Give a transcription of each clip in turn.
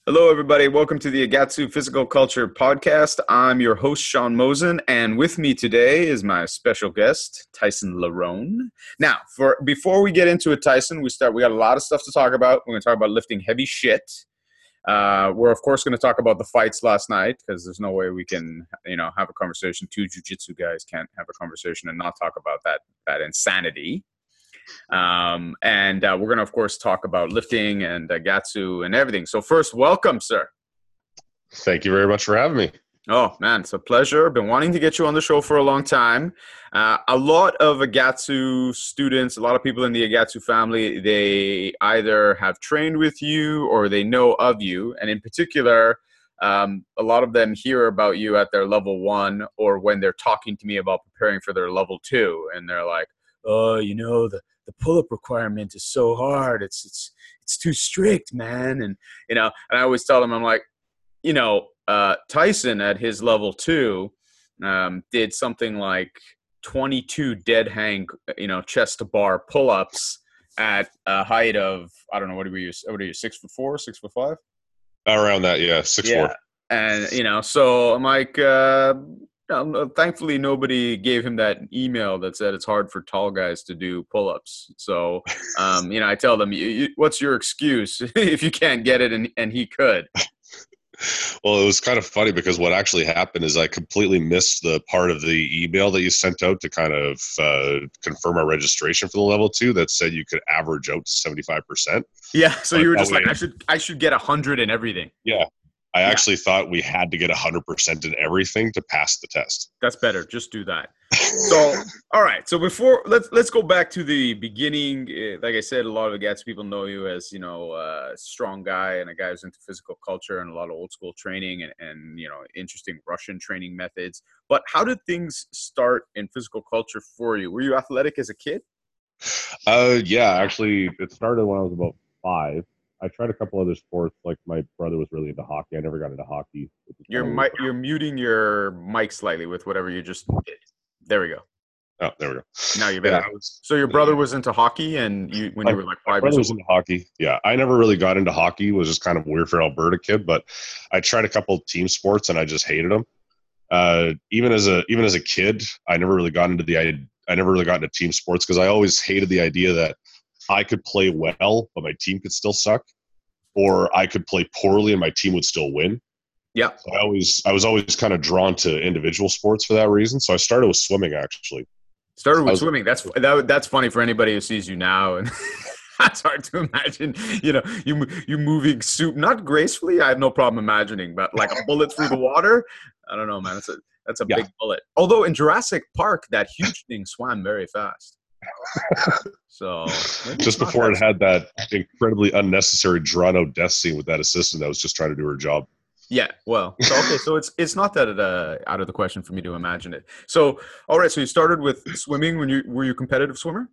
Hello, everybody. Welcome to the Agatsu Physical Culture Podcast. I'm your host, Sean Mosen, and with me today is my special guest, Tyson Larone. Now, before we get into it, Tyson, we got a lot of stuff to talk about. We're going to talk about lifting heavy shit. We're of course going to talk about the fights last night because there's no way we can, have a conversation. Two jiu-jitsu guys can't have a conversation and not talk about that insanity. We're going to, of course, talk about lifting and Gatsu and everything. So first, welcome, sir. Thank you very much for having me. Oh, man, it's a pleasure. Been wanting to get you on the show for a long time. A lot of Agatsu students, a lot of people in the Agatsu family, they either have trained with you or they know of you. And in particular, a lot of them hear about you at their level 1 or when they're talking to me about preparing for their level 2. And they're like, oh, the pull-up requirement is so hard. It's too strict, man. And I always tell them, I'm like, Tyson at his level 2 did something like 22 dead hang, chest to bar pull-ups at a height of, I don't know, what are you, 6'4", 6'5"? Around that, yeah, 6'4". And so I'm like, thankfully nobody gave him that email that said it's hard for tall guys to do pull-ups. So, I tell them, what's your excuse if you can't get it and he could? Well, it was kind of funny because what actually happened is I completely missed the part of the email that you sent out to kind of confirm our registration for the level 2 that said you could average out to 75%. Yeah, so you were just like, I should get 100 in everything. Yeah. I actually thought we had to get 100% in everything to pass the test. That's better. Just do that. So, all right. So let's go back to the beginning. Like I said, a lot of the Agatsu people know you as, a strong guy and a guy who's into physical culture and a lot of old school training and interesting Russian training methods. But how did things start in physical culture for you? Were you athletic as a kid? Yeah, actually, it started when I was about 5. I tried a couple other sports. Like my brother was really into hockey. I never got into hockey. You're muting your mic slightly with whatever you just did. There we go. Oh, there we go. Now you're better. Yeah, so your brother was into hockey, and you were like 5 years old? My brother was into hockey. Yeah, I never really got into hockey. It was just kind of weird for an Alberta kid. But I tried a couple team sports, and I just hated them. Even as a kid, I never really got into team sports because I always hated the idea that I could play well, but my team could still suck, or I could play poorly and my team would still win. Yeah. So I was always kind of drawn to individual sports for that reason. So I started with swimming, actually. Swimming. That's funny for anybody who sees you now, and that's hard to imagine. You moving not gracefully. I have no problem imagining, but like a bullet through the water. I don't know, man. That's a big bullet. Although in Jurassic Park, that huge thing swam very fast. So just before it had that incredibly unnecessary drawn out death scene with that assistant that was just trying to do her job. Yeah, well, so it's not that out of the question for me to imagine it. So all right, so you started with swimming. Were you a competitive swimmer?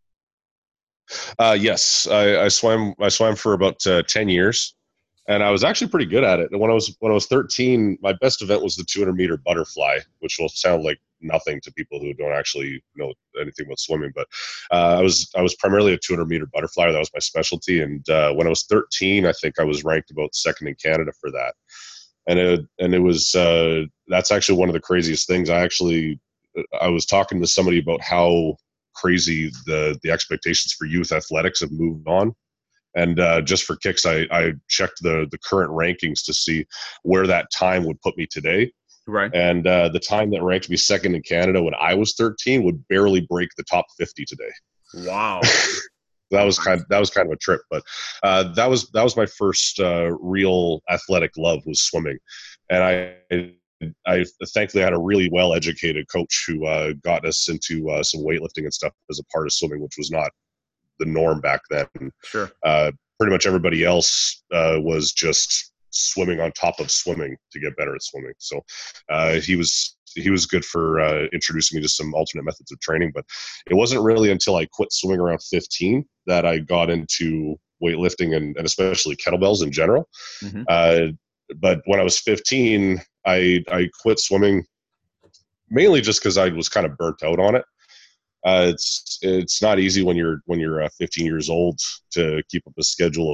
Yes, I swam for about 10 years, and I was actually pretty good at it. And when I was 13, my best event was the 200-meter butterfly, which will sound like nothing to people who don't actually know anything about swimming. But I was primarily a 200-meter butterfly. That was my specialty. And when I was 13, I think I was ranked about second in Canada for that. And it was that's actually one of the craziest things. I was talking to somebody about how crazy the expectations for youth athletics have moved on. And just for kicks, I checked the current rankings to see where that time would put me today. Right. And the time that ranked me second in Canada when I was 13 would barely break the top 50 today. Wow. That was kind of a trip, but that was my first real athletic love was swimming. And I thankfully had a really well educated coach who got us into some weightlifting and stuff as a part of swimming, which was not the norm back then. Sure. Pretty much everybody else was just swimming on top of swimming to get better at swimming. So he was good for introducing me to some alternate methods of training. But it wasn't really until I quit swimming around 15 that I got into weightlifting and especially kettlebells in general. Mm-hmm. But when I was 15, I quit swimming mainly just because I was kind of burnt out on it. It's not easy when you're 15 years old to keep up a schedule of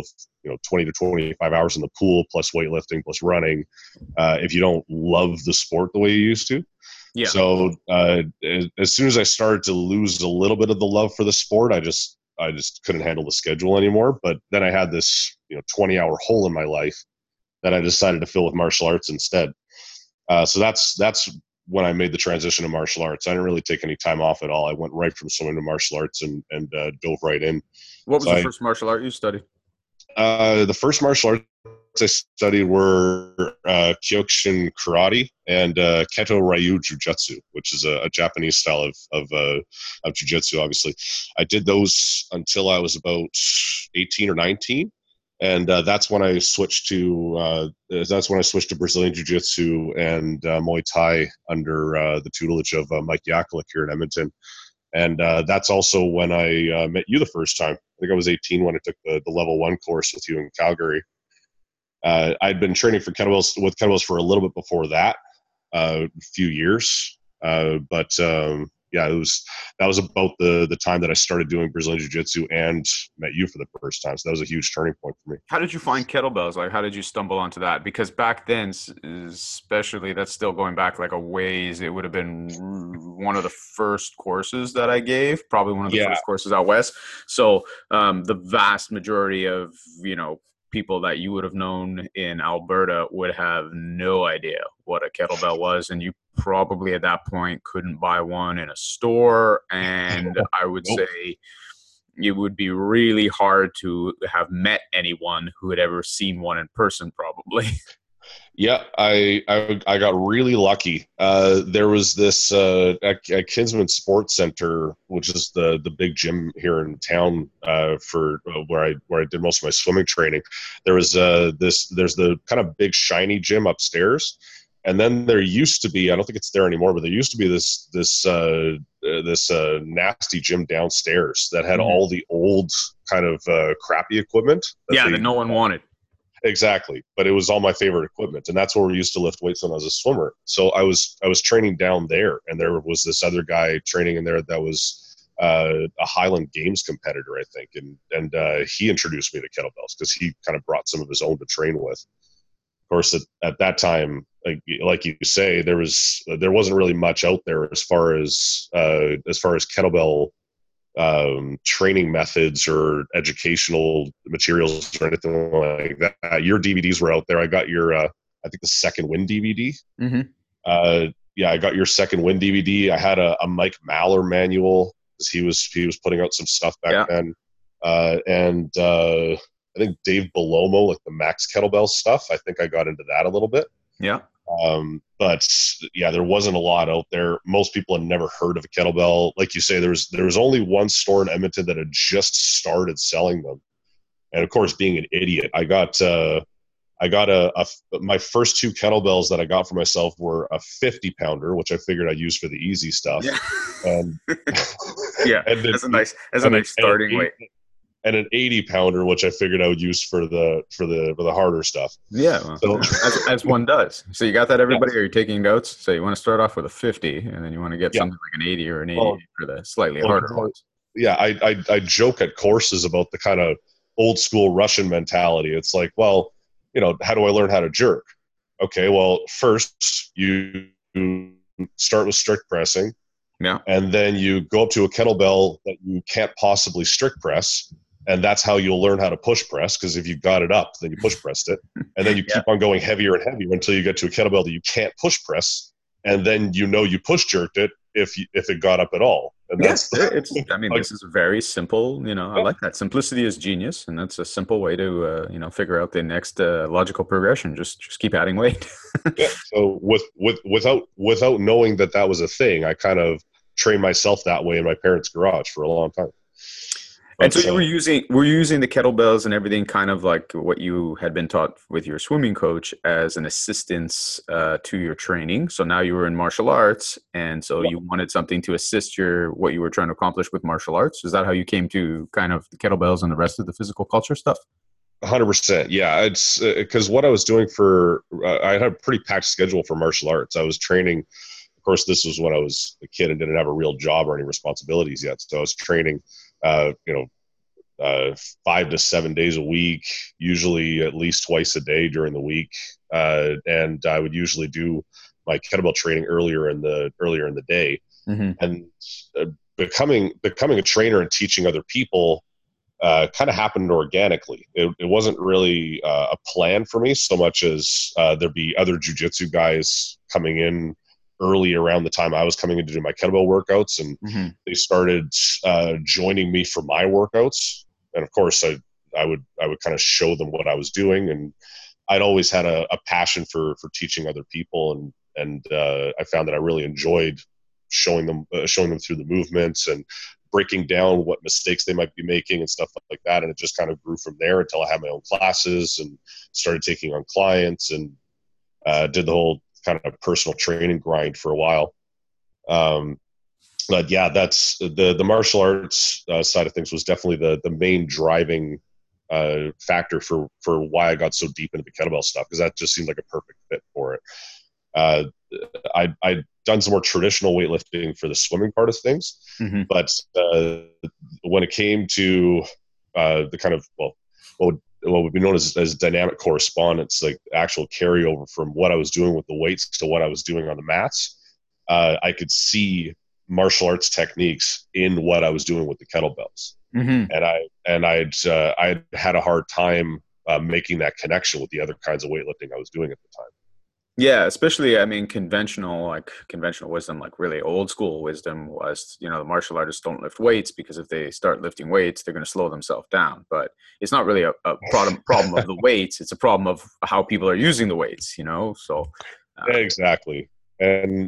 20 to 25 hours in the pool, plus weightlifting, plus running, if you don't love the sport the way you used to. Yeah. So as soon as I started to lose a little bit of the love for the sport, I just couldn't handle the schedule anymore. But then I had this 20-hour hole in my life that I decided to fill with martial arts instead. So that's when I made the transition to martial arts. I didn't really take any time off at all. I went right from swimming to martial arts and dove right in. What was the first martial art you studied? The first martial arts I studied were Kyokushin karate and Keto Ryu Jiu-Jitsu, which is a Japanese style of jiu-jitsu. Obviously, I did those until I was about 18 or 19, and that's when I switched to Brazilian Jiu-Jitsu and Muay Thai under the tutelage of Mike Yakulik here in Edmonton. And that's also when I met you the first time. I think I was 18 when I took the level 1 course with you in Calgary. I'd been training with kettlebells for a little bit before that, a few years. Yeah, that was about the time that I started doing Brazilian Jiu-Jitsu and met you for the first time. So that was a huge turning point for me. How did you find kettlebells? Like, how did you stumble onto that? Because back then, especially, that's still going back like a ways, it would have been one of the first courses that I gave, probably one of the first courses out west. So the vast majority of, people that you would have known in Alberta would have no idea what a kettlebell was, and you probably at that point couldn't buy one in a store. And I would say it would be really hard to have met anyone who had ever seen one in person, probably. Yeah, I got really lucky. There was this at Kinsman Sports Center, which is the big gym here in town for where I did most of my swimming training. There was there's the kind of big shiny gym upstairs, and then there used to be, I don't think it's there anymore, but there used to be this nasty gym downstairs that had all the old kind of crappy equipment. That no one wanted. Exactly. But it was all my favorite equipment. And that's where we used to lift weights when I was a swimmer. So I was training down there, and there was this other guy training in there that was a Highland Games competitor, I think. And he introduced me to kettlebells because he kind of brought some of his own to train with. Of course, at that time, like you say, there wasn't really much out there as far as kettlebell training methods or educational materials or anything like that. Your DVDs were out there. I got your I think the Second Wind DVD. I got your Second Wind DVD. I had a Mike Maller manual because he was putting out some stuff back then. And I think Dave Belomo, like the Max Kettlebell stuff, I think I got into that a little bit. But there wasn't a lot out there. Most people had never heard of a kettlebell. Like you say, there was only one store in Edmonton that had just started selling them. And of course, being an idiot, I got my first 2 kettlebells that I got for myself were a 50-pounder, which I figured I'd use for the easy stuff. And that's a nice starting weight. And an 80-pounder, which I figured I would use for the harder stuff. Yeah, so, as one does. So you got that, everybody? Are you taking notes? So you want to start off with a 50, and then you want to get something like an 80 or an 80 for the slightly harder ones. Yeah, I joke at courses about the kind of old school Russian mentality. It's like, well, how do I learn how to jerk? Okay, well, first you start with strict pressing. Yeah. And then you go up to a kettlebell that you can't possibly strict press. And that's how you'll learn how to push press, because if you got it up, then you push pressed it. And then you keep on going heavier and heavier until you get to a kettlebell that you can't push press. And then you push jerked it if it got up at all. And this is very simple. I like that. Simplicity is genius. And that's a simple way to, figure out the next logical progression. Just keep adding weight. So without knowing that was a thing, I kind of trained myself that way in my parents' garage for a long time. And so you were using the kettlebells and everything kind of like what you had been taught with your swimming coach as an assistance to your training. So now you were in martial arts, and so you wanted something to assist what you were trying to accomplish with martial arts. Is that how you came to kind of the kettlebells and the rest of the physical culture stuff? 100%. Yeah. It's because what I was doing I had a pretty packed schedule for martial arts. I was training. Of course, this was when I was a kid and didn't have a real job or any responsibilities yet. So I was training, 5 to 7 days a week, usually at least twice a day during the week. And I would usually do my kettlebell training earlier in the day. Mm-hmm. And becoming a trainer and teaching other people kind of happened organically. It wasn't really a plan for me so much as there'd be other jiu-jitsu guys coming in early around the time I was coming in to do my kettlebell workouts, and Mm-hmm. they started joining me for my workouts. And of course, I would kind of show them what I was doing, and I'd always had a passion for teaching other people, and I found that I really enjoyed showing them through the movements and breaking down what mistakes they might be making and stuff like that. And it just kind of grew from there until I had my own classes and started taking on clients, and did the whole kind of personal training grind for a while. But yeah, that's the martial arts side of things was definitely the main driving factor for why I got so deep into the kettlebell stuff, because that just seemed like a perfect fit for it. I'd done some more traditional weightlifting for the swimming part of things, Mm-hmm. but when it came to the kind of, what would be known as dynamic correspondence, like actual carryover from what I was doing with the weights to what I was doing on the mats, I could see martial arts techniques in what I was doing with the kettlebells. Mm-hmm. And I'd had a hard time making that connection with the other kinds of weightlifting I was doing at the time. Yeah, especially, I mean, conventional wisdom, like really old school wisdom was, the martial artists don't lift weights because if they start lifting weights, they're going to slow themselves down. But it's not really a problem of the weights. It's a problem of how people are using the weights, so. Exactly. And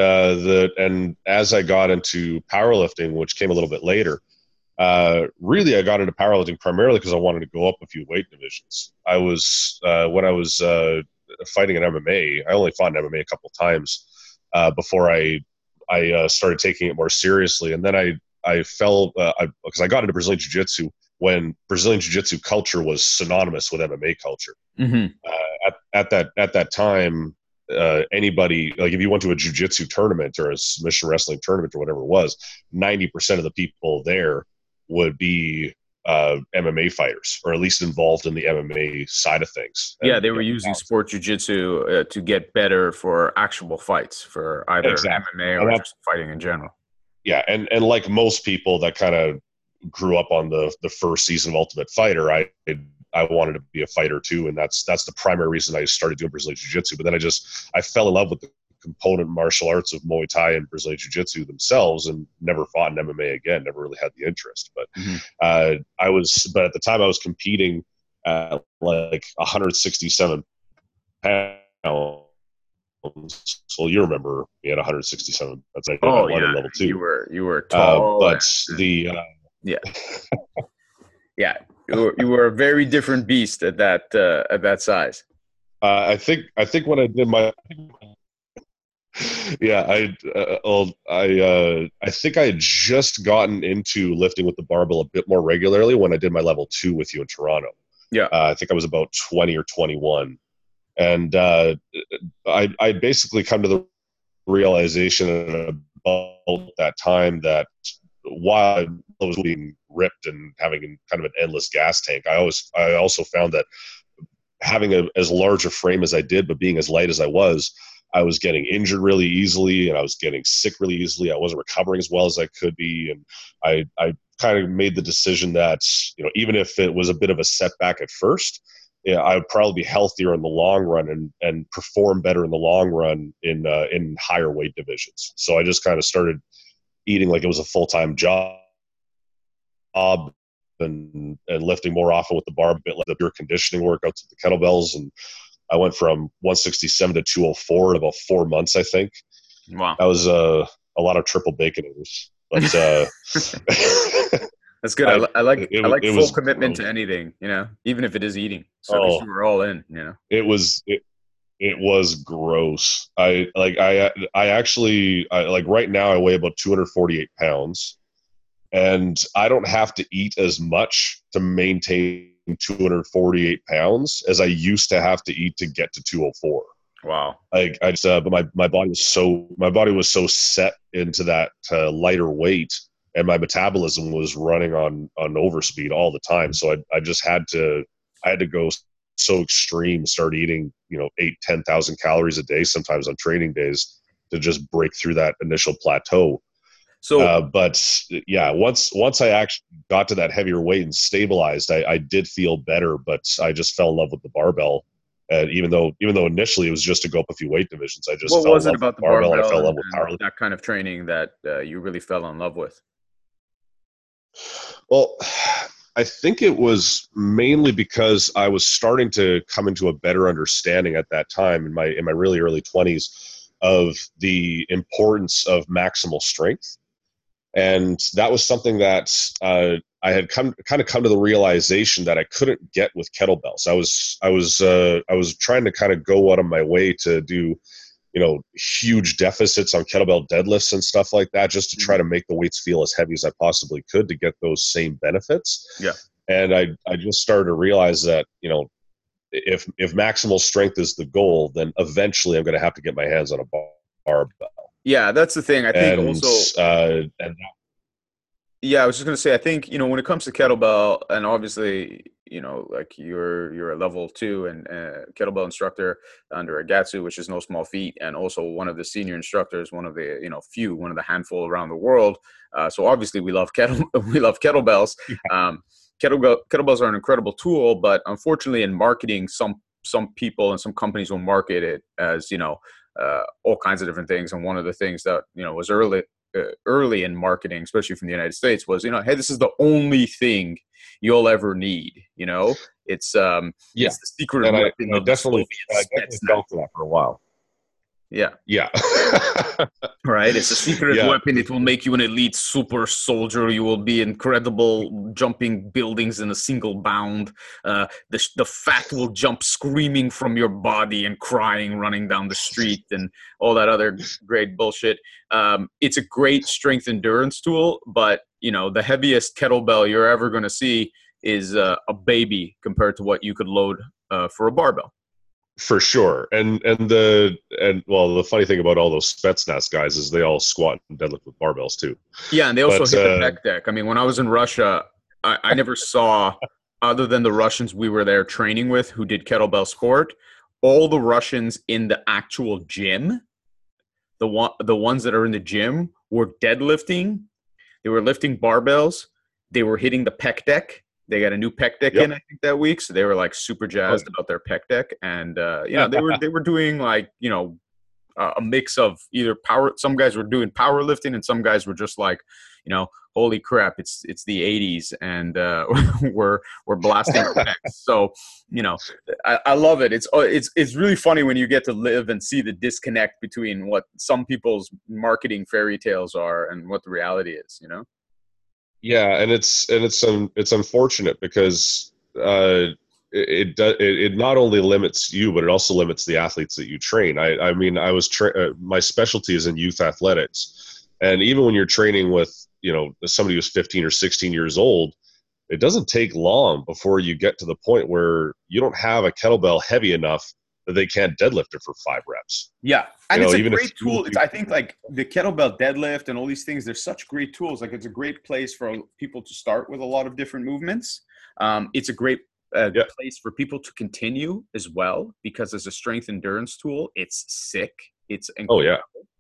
as I got into powerlifting, which came a little bit later, really I got into powerlifting primarily because I wanted to go up a few weight divisions. When I was fighting in MMA, I only fought in MMA a couple of times before I started taking it more seriously. And then I fell because I got into Brazilian Jiu-Jitsu when Brazilian Jiu-Jitsu culture was synonymous with MMA culture. Mm-hmm. At that time, anybody, like if you went to a jiu-jitsu tournament or a submission wrestling tournament or whatever it was, 90% of the people there would be MMA fighters, or at least involved in the MMA side of things. Yeah, they were using sport jiu-jitsu to get better for actual fights, for either MMA or just fighting in general. Yeah, and like most people that kind of grew up on the first season of Ultimate Fighter, I wanted to be a fighter too, and that's the primary reason I started doing Brazilian Jiu-Jitsu. But then I fell in love with the component martial arts of Muay Thai and Brazilian Jiu-Jitsu themselves, and never fought in MMA again. Never really had the interest. But but at the time I was competing at like 167 pounds. So you remember me at 167? That's like level 2. You were tall, but yeah. Yeah, you were a very different beast at that size. I think when I did my I think I had just gotten into lifting with the barbell a bit more regularly when I did my level 2 with you in Toronto. Yeah, I think I was about 20 or 21, and I basically come to the realization about that time that while I was being ripped and having kind of an endless gas tank, I also found that having as large a frame as I did, but being as light as I was getting injured really easily, and I was getting sick really easily. I wasn't recovering as well as I could be, and I kind of made the decision that, even if it was a bit of a setback at first, I would probably be healthier in the long run and perform better in the long run in higher weight divisions. So I just kind of started eating like it was a full-time job and lifting more often with the bar, a bit like the pure conditioning workouts with the kettlebells. And I went from 167 to 204 in about 4 months, I think. Wow. That was a lot of triple baconators. But that's good. I like full commitment gross. To anything, even if it is eating. So at least you were all in, It was gross. I actually right now I weigh about 248 pounds, and I don't have to eat as much to maintain 248 pounds as I used to have to eat to get to 204. Wow. But my body was so set into that lighter weight and my metabolism was running on overspeed all the time. So I had to go so extreme, start eating, 8,000-10,000 calories a day, sometimes on training days, to just break through that initial plateau. So But yeah, once I actually got to that heavier weight and stabilized, I did feel better, but I just fell in love with the barbell. And even though initially it was just to go up a few weight divisions, I just what fell in was it love with about the the barbell, and I barbell fell in and, love with and powerlifting. that kind of training that you really fell in love with? Well, I think it was mainly because I was starting to come into a better understanding at that time in my really early 20s of the importance of maximal strength. And that was something that I had come to the realization that I couldn't get with kettlebells. I was trying to kind of go out of my way to do, huge deficits on kettlebell deadlifts and stuff like that, just to try to make the weights feel as heavy as I possibly could to get those same benefits. Yeah. And I just started to realize that, if maximal strength is the goal, then eventually I'm going to have to get my hands on a barbell. Yeah, that's the thing. I think And also, yeah, I was just gonna say, I think, when it comes to kettlebell, and obviously, like you're a level 2 and kettlebell instructor under Agatsu, which is no small feat, and also one of the senior instructors, one of the one of the handful around the world. So obviously, we love we love kettlebells. Um, kettlebells are an incredible tool, but unfortunately, in marketing, some people and some companies will market it as all kinds of different things. And one of the things that was early in marketing, especially from the United States, was hey, this is the only thing you'll ever need. It's yeah, it's the secret and weapon I of the definitely Soviet felt Spetsnaz. that for a while. Yeah. Yeah. Right. It's a secret Yeah. weapon. It will make you an elite super soldier. You will be incredible, jumping buildings in a single bound. The fat will jump screaming from your body and crying, running down the street, and all that other great bullshit. It's a great strength endurance tool, but the heaviest kettlebell you're ever going to see is a baby compared to what you could load for a barbell. For sure. And well, the funny thing about all those Spetsnaz guys is they all squat and deadlift with barbells too. Yeah, and they also But hit the pec deck. I mean, when I was in Russia, I never saw, other than the Russians we were there training with who did kettlebell sport, all the Russians in the actual gym, the ones that are in the gym were deadlifting. They were lifting barbells. They were hitting the pec deck. They got a new pec deck in, yep. I think, that week, so they were like super jazzed about their pec deck, and they were doing like a mix of either power. Some guys were doing powerlifting, and some guys were just like, holy crap, it's the 80s, and we're blasting pecs. So I love it. It's really funny when you get to live and see the disconnect between what some people's marketing fairy tales are and what the reality is. Yeah, and it's unfortunate because it not only limits you, but it also limits the athletes that you train. I mean, my specialty is in youth athletics, and even when you're training with somebody who's 15 or 16 years old, it doesn't take long before you get to the point where you don't have a kettlebell heavy enough that they can't deadlift it for 5 reps. Yeah. And it's a Even great tool. if I think like the kettlebell deadlift and all these things, they're such great tools. Like it's a great place for people to start with a lot of different movements. It's a great place for people to continue as well, because as a strength endurance tool, it's sick. It's incredible.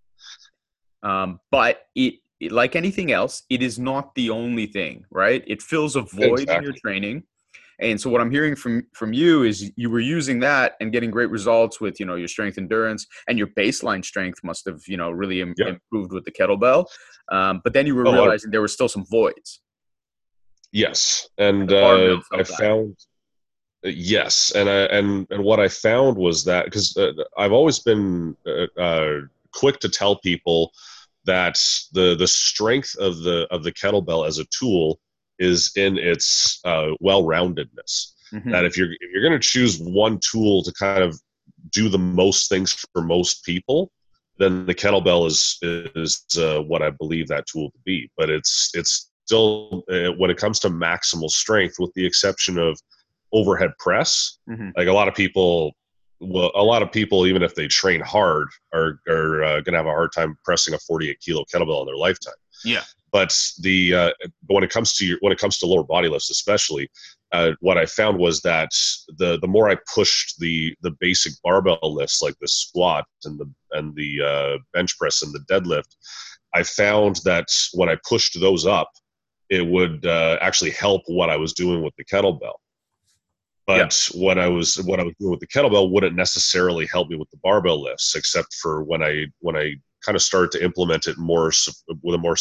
But it, like anything else, it is not the only thing, right? It fills a void in your training. And so what I'm hearing from you is you were using that and getting great results with, your strength endurance, and your baseline strength must have, really improved with the kettlebell. But then you were realizing there were still some voids. Yes. And I found, yes. And what I found was that, because I've always been quick to tell people that the strength of the kettlebell as a tool is in its well-roundedness. Mm-hmm. That if you're going to choose one tool to kind of do the most things for most people, then the kettlebell is what I believe that tool to be. But it's still when it comes to maximal strength, with the exception of overhead press, mm-hmm. like a lot of people, even if they train hard, are going to have a hard time pressing a 48 kilo kettlebell in their lifetime. Yeah. But when it comes to lower body lifts, especially, what I found was that the more I pushed the basic barbell lifts like the squat and the bench press and the deadlift, I found that when I pushed those up, it would actually help what I was doing with the kettlebell. Yeah. But what I was doing with the kettlebell wouldn't necessarily help me with the barbell lifts, except for when I kind of started to implement it more with a more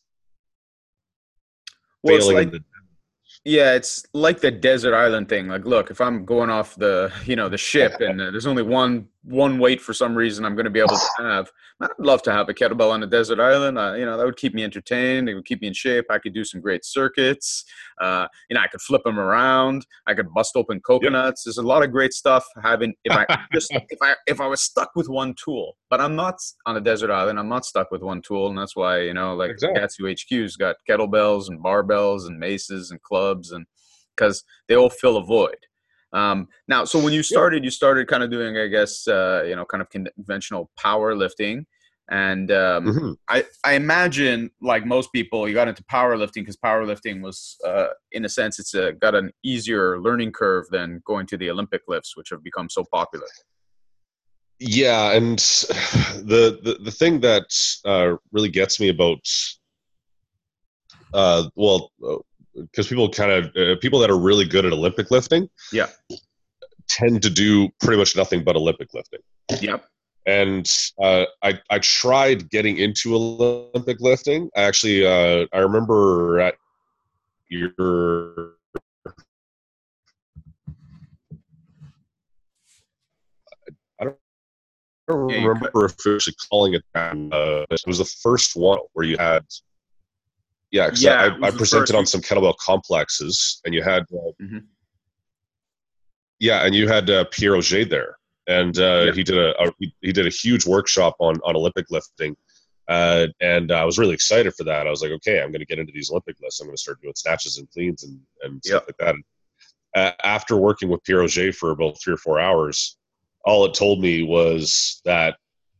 Well, it's failing in like, the yeah, it's like the desert island thing. Like, look, if I'm going off the, the ship, and there's only one weight for some reason I'm going to be able to have, I'd love to have a kettlebell on a desert island. That would keep me entertained. It would keep me in shape. I could do some great circuits. I could flip them around. I could bust open Yep. coconuts. There's a lot of great stuff having, if I was stuck with one tool, but I'm not on a desert island. I'm not stuck with one tool. And that's why, like Exactly. Gatsu HQ's got kettlebells and barbells and maces and clubs, and because they all fill a void. Now, so when Yeah. you started kind of doing, I guess, kind of conventional powerlifting. And Hmm. I imagine, like most people, you got into powerlifting because powerlifting was, in a sense, it's got an easier learning curve than going to the Olympic lifts, which have become so popular. Yeah, and the thing that really gets me about well, because people that are really good at Olympic lifting Yeah. tend to do pretty much nothing but Olympic lifting. Yep. And I tried getting into Olympic lifting. I remember at your I don't Yeah. remember officially calling it that. It was the first one where you had, yeah, because Yeah. It I was the presented first. on some kettlebell complexes, and you had Mhm. yeah, and you had Pierre Auger there, and Yeah. he did a huge workshop on Olympic lifting, and I was really excited for that. I was like, okay, I'm going to get into these Olympic lifts. I'm going to start doing snatches and cleans and Yeah. stuff like that. After working with Pierre Auger for about 3 or 4 hours, all it told me was that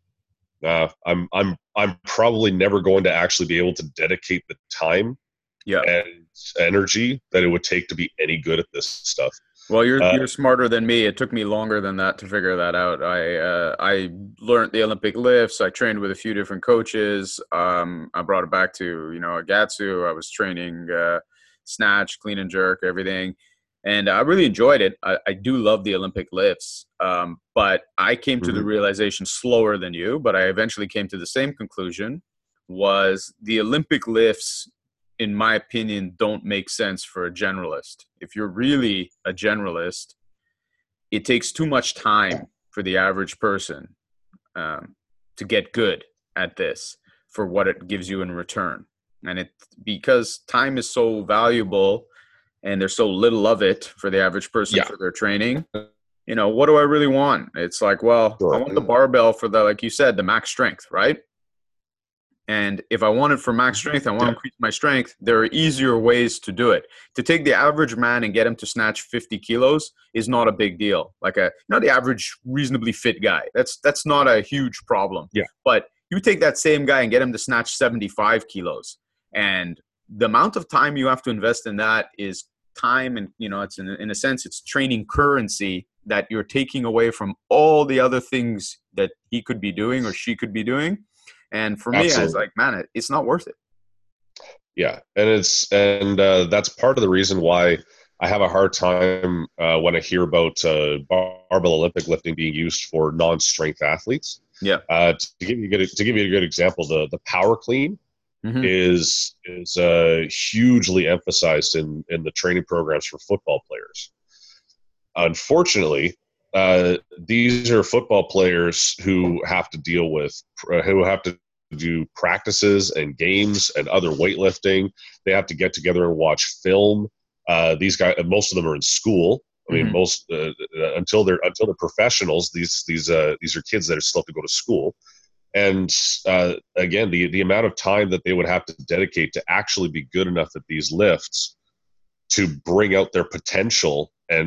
I'm probably never going to actually be able to dedicate the time Yeah. and energy that it would take to be any good at this stuff. Well, Uh, you're smarter than me. It took me longer than that to figure that out. I learned the Olympic lifts. I trained with a few different coaches. I brought it back to Gatsu. I was training snatch, clean and jerk, everything, and I really enjoyed it. I do love the Olympic lifts, but I came to the mhm. realization slower than you. But I eventually came to the same conclusion: was the Olympic lifts, in my opinion, don't make sense for a generalist. If you're really a generalist, it takes too much time for the average person to get good at this for what it gives you in return. And it because time is so valuable and there's so little of it for the average person Yeah, for their training. What do I really want? It's like, well, I sure. want the barbell for the, like you said, the max strength, right? And if I want it for max strength, I want to Yeah, increase my strength. There are easier ways to do it. To take the average man and get him to snatch 50 kilos is not a big deal. Like the average reasonably fit guy. That's not a huge problem. yeah, But you take that same guy and get him to snatch 75 kilos, and the amount of time you have to invest in that is time, and it's in a sense it's training currency that you're taking away from all the other things that he could be doing or she could be doing. And for me, I was absolutely. like, man, it's not worth it. Yeah, and that's part of the reason why I have a hard time when I hear about barbell Olympic lifting being used for non-strength athletes. Yeah. To give you a good example, the power clean Hmm. is hugely emphasized in the training programs for football players. Unfortunately, these are football players who have to deal with who have to do practices and games and other weightlifting. They have to get together and watch film. These guys, most of them are in school. I mean, Hmm. most until they're professionals. These are kids that are still have to go to school. And again, the amount of time that they would have to dedicate to actually be good enough at these lifts to bring out their potential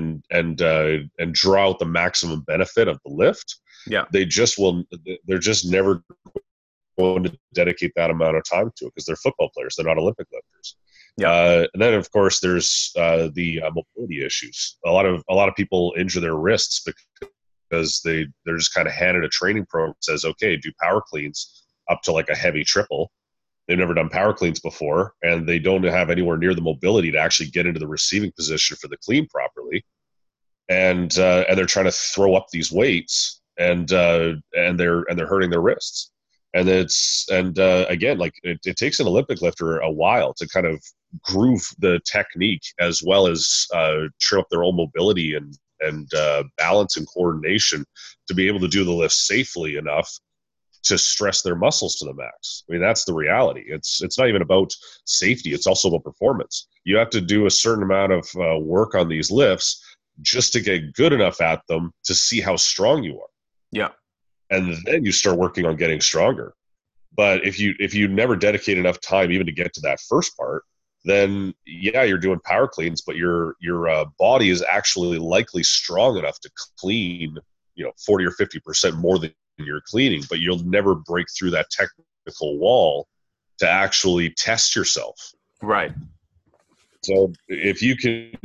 and draw out the maximum benefit of the lift, Yeah. they're just never going to dedicate that amount of time to it because they're football players. They're not Olympic lifters. Yeah. And then, of course, there's the mobility issues. A lot of people injure their wrists because they're just kind of handed a training program that says, okay, do power cleans up to like a heavy triple. They've never done power cleans before, and they don't have anywhere near the mobility to actually get into the receiving position for the clean properly. And they're trying to throw up these weights, and they're hurting their wrists. And again, like it takes an Olympic lifter a while to kind of groove the technique as well as trim up their own mobility and balance and coordination to be able to do the lift safely enough to stress their muscles to the max. I mean, that's the reality. It's not even about safety. It's also about performance. You have to do a certain amount of work on these lifts just to get good enough at them to see how strong you are. Yeah. And then you start working on getting stronger. But if you never dedicate enough time even to get to that first part, then yeah, you're doing power cleans, but your body is actually likely strong enough to clean, 40 or 50% more than you're cleaning, but you'll never break through that technical wall to actually test yourself. Right. So if you could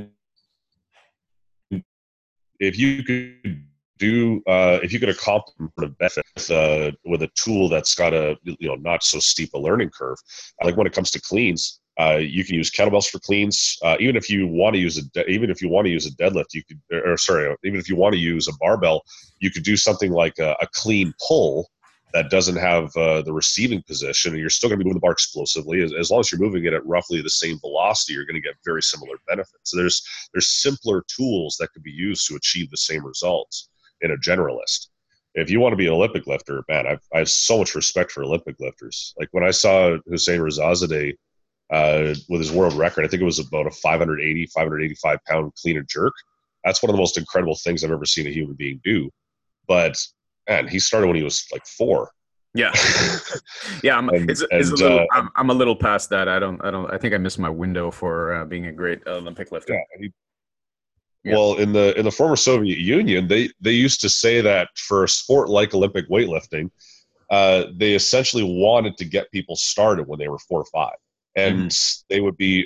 accomplish the benefit with a tool that's got a not so steep a learning curve, like when it comes to cleans, you can use kettlebells for cleans. Even if you want to use a deadlift, you could, even if you want to use a barbell, you could do something like a clean pull that doesn't have the receiving position, and you're still going to be moving the bar explosively. As long as you're moving it at roughly the same velocity, you're going to get very similar benefits. So there's simpler tools that could be used to achieve the same results in a generalist. If you want to be an Olympic lifter, man, I have so much respect for Olympic lifters. Like when I saw Hussein Razazadeh with his world record, I think it was about a 585 pound clean and jerk. That's one of the most incredible things I've ever seen a human being do. But man, he started when he was like 4. Yeah. Yeah. I'm a little past that. I think I missed my window for being a great Olympic lifter. Yeah. Well, in the former Soviet Union, they used to say that for a sport like Olympic weightlifting, they essentially wanted to get people started when they were 4 or 5. And they wouldn't be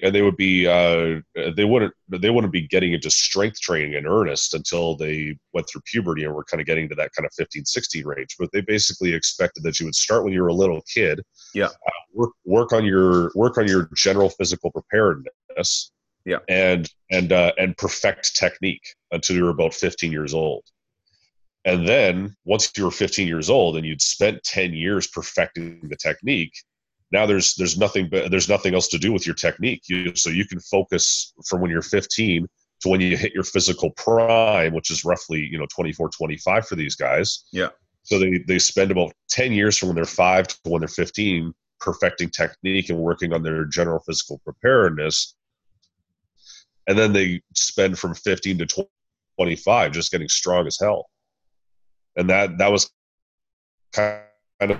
getting into strength training in earnest until they went through puberty and were kind of getting to that kind of 15, 16 range. But they basically expected that you would start when you were a little kid. Yeah. Work on your general physical preparedness. Yeah. And perfect technique until you were about 15 years old. And then once you were 15 years old and you'd spent 10 years perfecting the technique, now there's nothing else to do with your technique. So you can focus from when you're 15 to when you hit your physical prime, which is roughly 24, 25 for these guys. Yeah. So they spend about 10 years from when they're 5 to when they're 15 perfecting technique and working on their general physical preparedness. And then they spend from 15 to 25 just getting strong as hell. And that was kind of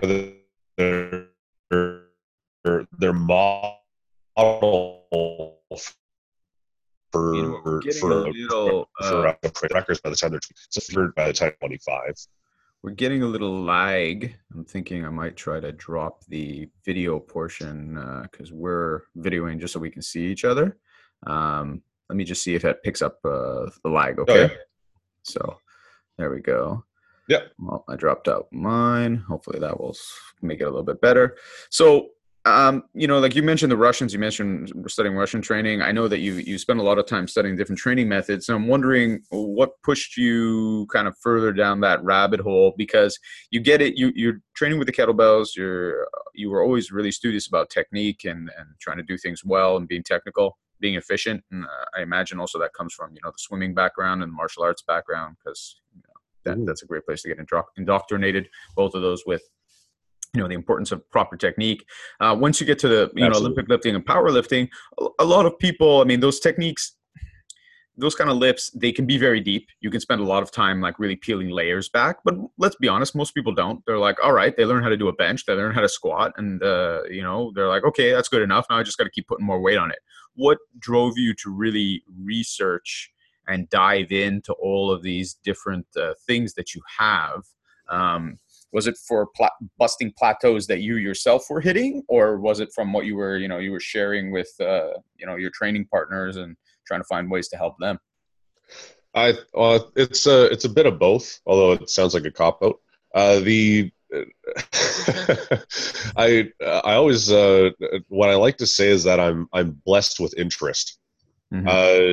their model for records by the time they're 25. We're getting a little lag. I'm thinking I might try to drop the video portion because we're videoing just so we can see each other. Let me just see if that picks up the lag. Okay. Oh, yeah. So there we go. Yeah. Well, I dropped out mine. Hopefully that will make it a little bit better. So, like you mentioned the Russians, you mentioned studying Russian training. I know that you spend a lot of time studying different training methods. So I'm wondering what pushed you kind of further down that rabbit hole, because you get it. You're training with the kettlebells. You were always really studious about technique and trying to do things well and being technical, being efficient. And I imagine also that comes from, the swimming background and martial arts background, because that's a great place to get indoctrinated, both of those with, the importance of proper technique. Once you get to the, Olympic lifting and powerlifting, a lot of people, those techniques, those kind of lifts, they can be very deep. You can spend a lot of time like really peeling layers back, but let's be honest, most people don't. They're like, all right, they learn how to do a bench, they learn how to squat, and they're like, okay, that's good enough. Now I just got to keep putting more weight on it. What drove you to really research and dive into all of these different things that you have? was it for busting plateaus that you yourself were hitting, or was it from what you were, you were sharing with, your training partners and trying to find ways to help them? It's a bit of both, although it sounds like a cop out. The I always what I like to say is that I'm blessed with interest. Mm-hmm.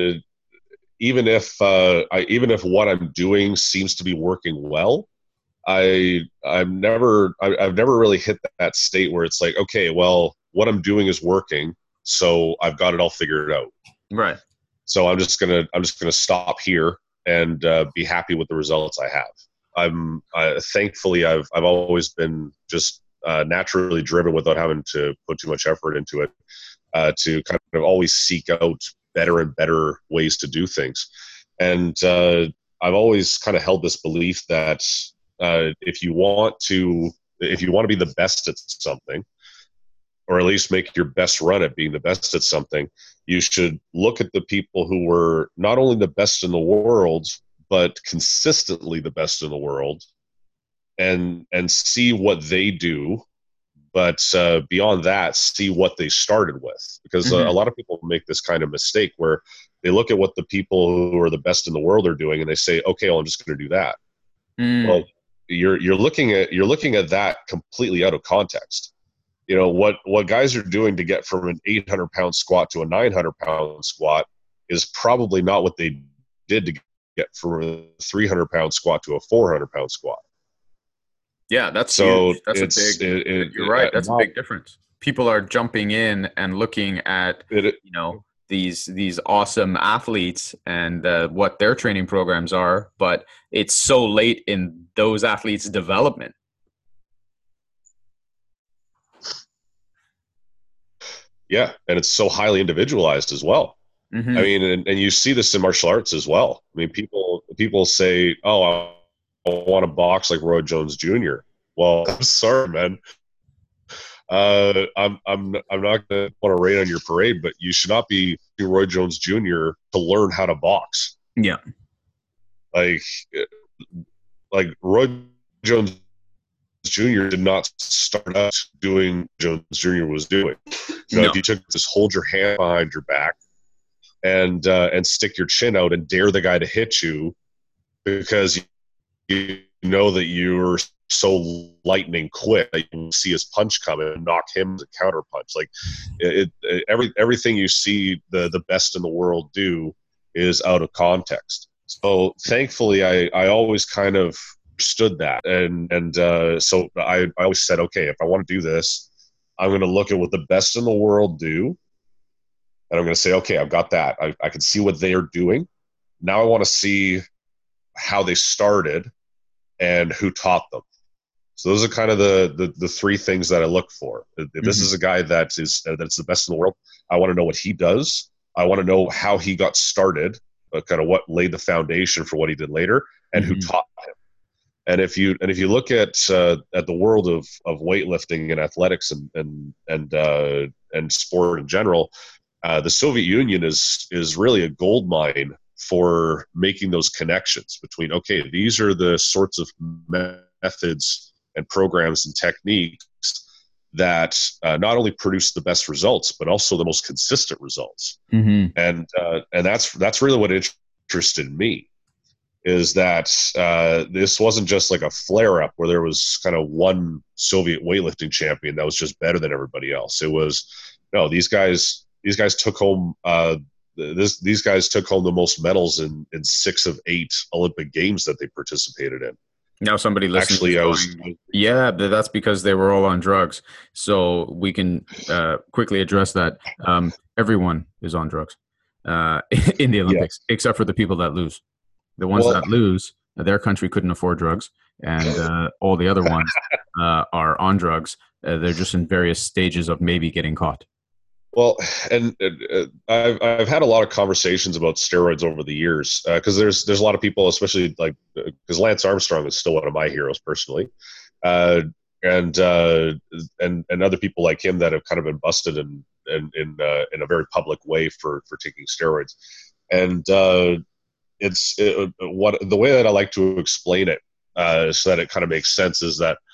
Even if what I'm doing seems to be working well, I've never really hit that state where it's like, okay, well, what I'm doing is working, so I've got it all figured out. Right. So I'm just gonna stop here and be happy with the results I have. Thankfully I've always been just naturally driven without having to put too much effort into it, to kind of always seek out better and better ways to do things. And I've always kind of held this belief that if you want to be the best at something, or at least make your best run at being the best at something, you should look at the people who were not only the best in the world, but consistently the best in the world, and see what they do. But beyond that, see what they started with. Because Mm-hmm. a lot of people make this kind of mistake where they look at what the people who are the best in the world are doing and they say, okay, well, I'm just going to do that. Well, you're looking at that completely out of context. What guys are doing to get from an 800-pound squat to a 900-pound squat is probably not what they did to get from a 300-pound squat to a 400-pound squat. Yeah, that's so huge. That's a big. You're right. That's a big difference. People are jumping in and looking at these awesome athletes and what their training programs are, but it's so late in those athletes' development. Yeah, and it's so highly individualized as well. Mm-hmm. I mean, and you see this in martial arts as well. I mean, people say, "Oh, I want to box like Roy Jones Jr." Well, I'm sorry, man. I'm not going to want to rain on your parade, but you should not be Roy Jones Jr. to learn how to box. Yeah, like Roy Jones Jr. did not start out doing Jones Jr. was doing. If you took just hold your hand behind your back and stick your chin out and dare the guy to hit you, because you know that you're so lightning quick that you can see his punch coming and knock him as a counter punch. Like everything you see the best in the world do is out of context. So thankfully, I always kind of understood that, and so I always said, okay, if I want to do this, I'm going to look at what the best in the world do, and I'm going to say, okay, I've got that. I can see what they are doing. Now I want to see how they started and who taught them. So those are kind of the three things that I look for. If this is a guy that's the best in the world, I want to know what he does. I want to know how he got started, kind of what laid the foundation for what he did later, and who taught him. And if you look at the world of weightlifting and athletics and sport in general, the Soviet Union is really a gold mine for making those connections between, okay, these are the sorts of methods and programs and techniques that not only produce the best results, but also the most consistent results. And that's really what interested me, is that this wasn't just like a flare-up where there was kind of one Soviet weightlifting champion that was just better than everybody else. It was, no, these guys took home these guys took home the most medals in 6 of 8 Olympic games that they participated in. Now somebody listening yeah, that's because they were all on drugs. So we can quickly address that. Everyone is on drugs in the Olympics, except for the people that lose. The ones that lose, their country couldn't afford drugs, and all the other ones are on drugs. They're just in various stages of maybe getting caught. Well, and I've had a lot of conversations about steroids over the years, because there's a lot of people, especially like because Lance Armstrong is still one of my heroes personally, and other people like him that have kind of been busted in a very public way for taking steroids, and the way that I like to explain it, so that it kind of makes sense, is that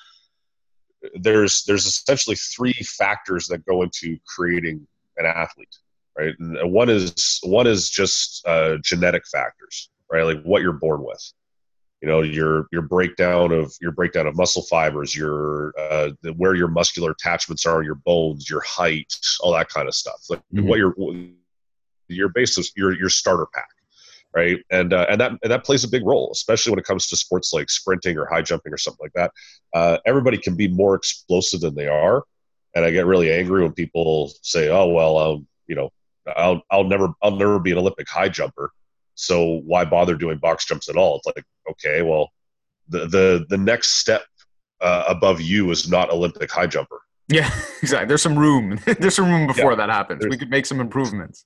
there's essentially three factors that go into creating an athlete, right? And one is just genetic factors, right? Like what you're born with. Your breakdown of muscle fibers, where your muscular attachments are, your bones, your height, all that kind of stuff. Like what your basis, your starter pack, right? And that plays a big role, especially when it comes to sports like sprinting or high jumping or something like that. Everybody can be more explosive than they are, and I get really angry when people say, "Oh well, I'll never be an Olympic high jumper, so why bother doing box jumps at all?" It's like, okay, well, the next step above you is not Olympic high jumper. Yeah, exactly. There's some room. There's some room before that happens. We There's could make some improvements.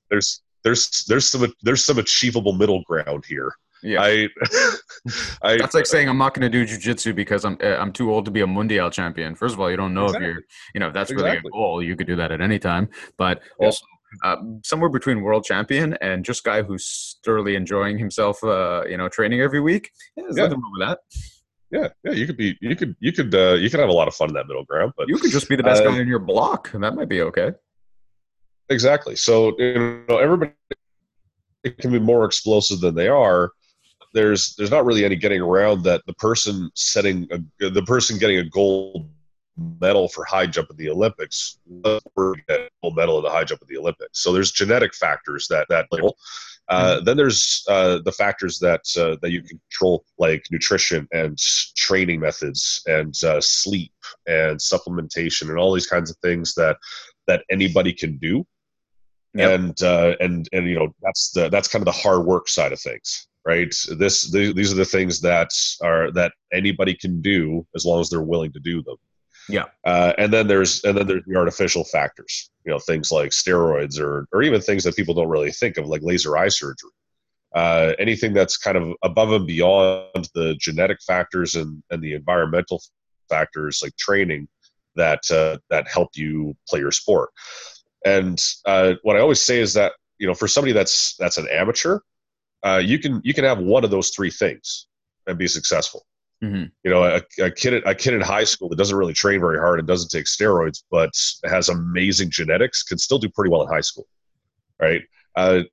there's some achievable middle ground here. Yeah. I That's like saying I'm not going to do jujitsu because I'm too old to be a mundial champion. First of all, you don't know exactly, if that's really a goal. You could do that at any time. But also, somewhere between world champion and just guy who's thoroughly enjoying himself, training every week. Yeah, there's nothing wrong with that. Yeah, you could have a lot of fun in that middle ground, but you could just be the best guy in your block, and that might be okay. Exactly. So everybody can be more explosive than they are. There's not really any getting around that. The person getting a gold medal for high jump at the Olympics will get a gold medal in the high jump at the Olympics. So there's genetic factors that label. Then there's the factors that you can control, like nutrition and training methods and sleep and supplementation and all these kinds of things that anybody can do. Yep. And that's kind of the hard work side of things, right? These are the things that anybody can do as long as they're willing to do them. Yeah. And then there's the artificial factors, things like steroids or even things that people don't really think of, like laser eye surgery. Anything that's kind of above and beyond the genetic factors and the environmental factors, like training, that help you play your sport. And what I always say is that, for somebody that's an amateur, you can have one of those three things and be successful. Mm-hmm. A kid in high school that doesn't really train very hard and doesn't take steroids, but has amazing genetics, can still do pretty well in high school, right? At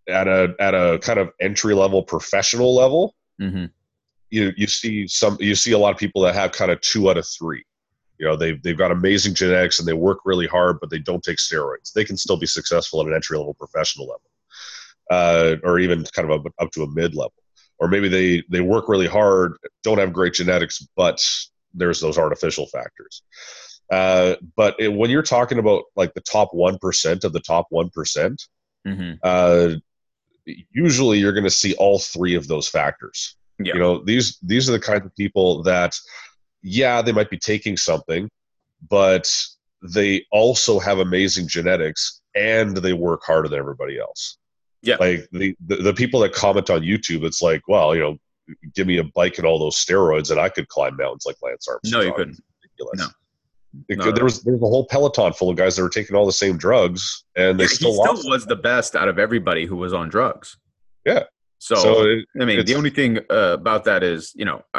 a kind of entry level professional level, mm-hmm. you see a lot of people that have kind of 2 out of 3. They've got amazing genetics and they work really hard, but they don't take steroids. They can still be successful at an entry level professional level, or even kind of up to a mid level. Or maybe they work really hard, don't have great genetics, but there's those artificial factors. But when you're talking about like the top 1% of the top 1%, mm-hmm. Usually you're going to see all 3 of those factors. Yeah. These are the kinds of people that, they might be taking something, but they also have amazing genetics and they work harder than everybody else. Yeah. Like the people that comment on YouTube, it's like, well, give me a bike and all those steroids and I could climb mountains like Lance Armstrong. No, you couldn't. Ridiculous. No. There was a whole peloton full of guys that were taking all the same drugs and he still was the best out of everybody who was on drugs. Yeah. So the only thing about that is,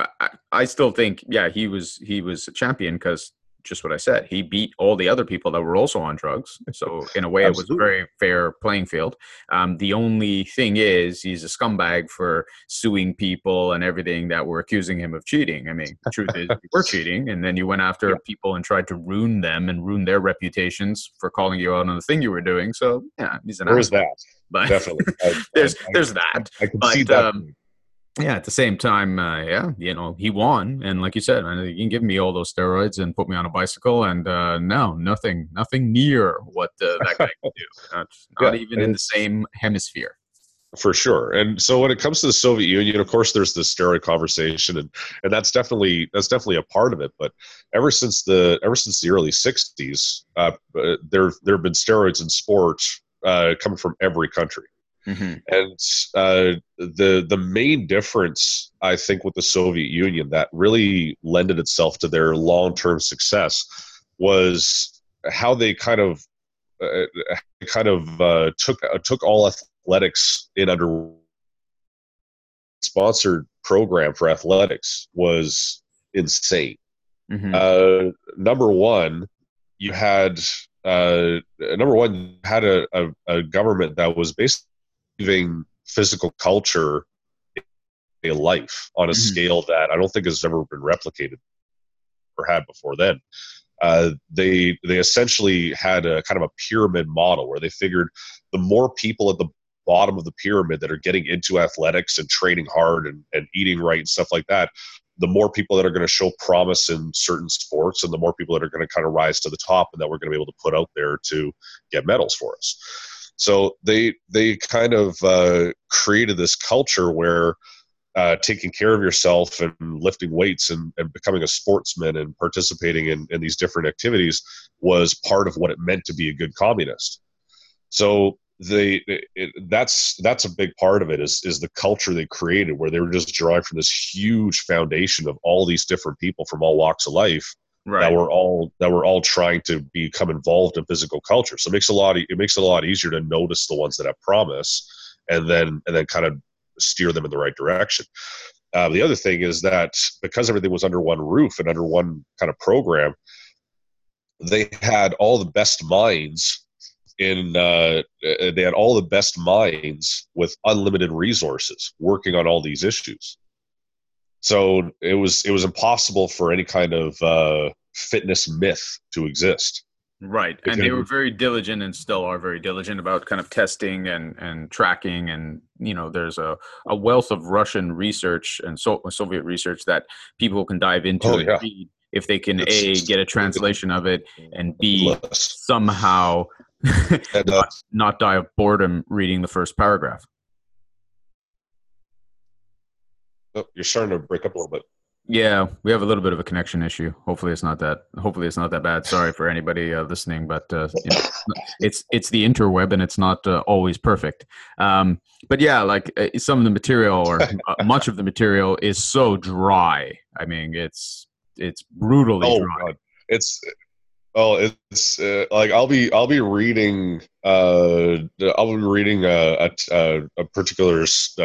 I still think, he was a champion because just what I said, he beat all the other people that were also on drugs. So in a way, it was a very fair playing field. The only thing is he's a scumbag for suing people and everything that were accusing him of cheating. I mean, the truth is you were cheating, and then you went after people and tried to ruin them and ruin their reputations for calling you out on the thing you were doing. So he's an asshole. There's that. But definitely. there's that. I can see that. At the same time, he won, and like you said, you can give me all those steroids and put me on a bicycle, and nothing near what that guy can do. Not even in the same hemisphere. For sure. And so when it comes to the Soviet Union, of course, there's the steroid conversation, and that's definitely a part of it. But ever since the early '60s, there have been steroids in sport coming from every country. Mm-hmm. And the main difference, I think, with the Soviet Union that really lended itself to their long-term success was how they kind of took all athletics in under sponsored program for athletics was insane. Hmm. Number one, you had a government that was basically giving physical culture a life on a Hmm. scale that I don't think has ever been replicated or had before then. They essentially had a kind of a pyramid model where they figured the more people at the bottom of the pyramid that are getting into athletics and training hard and eating right and stuff like that, the more people that are going to show promise in certain sports and the more people that are going to kind of rise to the top and that we're going to be able to put out there to get medals for us. So they kind of created this culture where taking care of yourself and lifting weights and becoming a sportsman and participating in these different activities was part of what it meant to be a good communist. So that's a big part of it is the culture they created where they were just drawing from this huge foundation of all these different people from all walks of life Right. that were all trying to become involved in physical culture. So it makes it a lot easier to notice the ones that have promise and then kind of steer them in the right direction. The other thing is that because everything was under one roof and under one kind of program, they had all the best minds they had all the best minds with unlimited resources working on all these issues. So it was impossible for any kind of fitness myth to exist Right. And because they were very diligent and still are very diligent about kind of testing and tracking. And, there's a wealth of Russian research and Soviet research that people can dive into oh and yeah, read if they can A, it's get a translation of it, and B, endless. somehow And not die of boredom reading the first paragraph. oh, you're starting to break up a little bit. Yeah, we have a little bit of a connection issue. Hopefully, it's not that. Hopefully, it's not that bad. Sorry for anybody listening, but it's the interweb, and it's not always perfect. But yeah, like some of the material, or much of the material, is so dry. I mean, it's brutally Oh dry. god, it's it's like I'll be reading a particular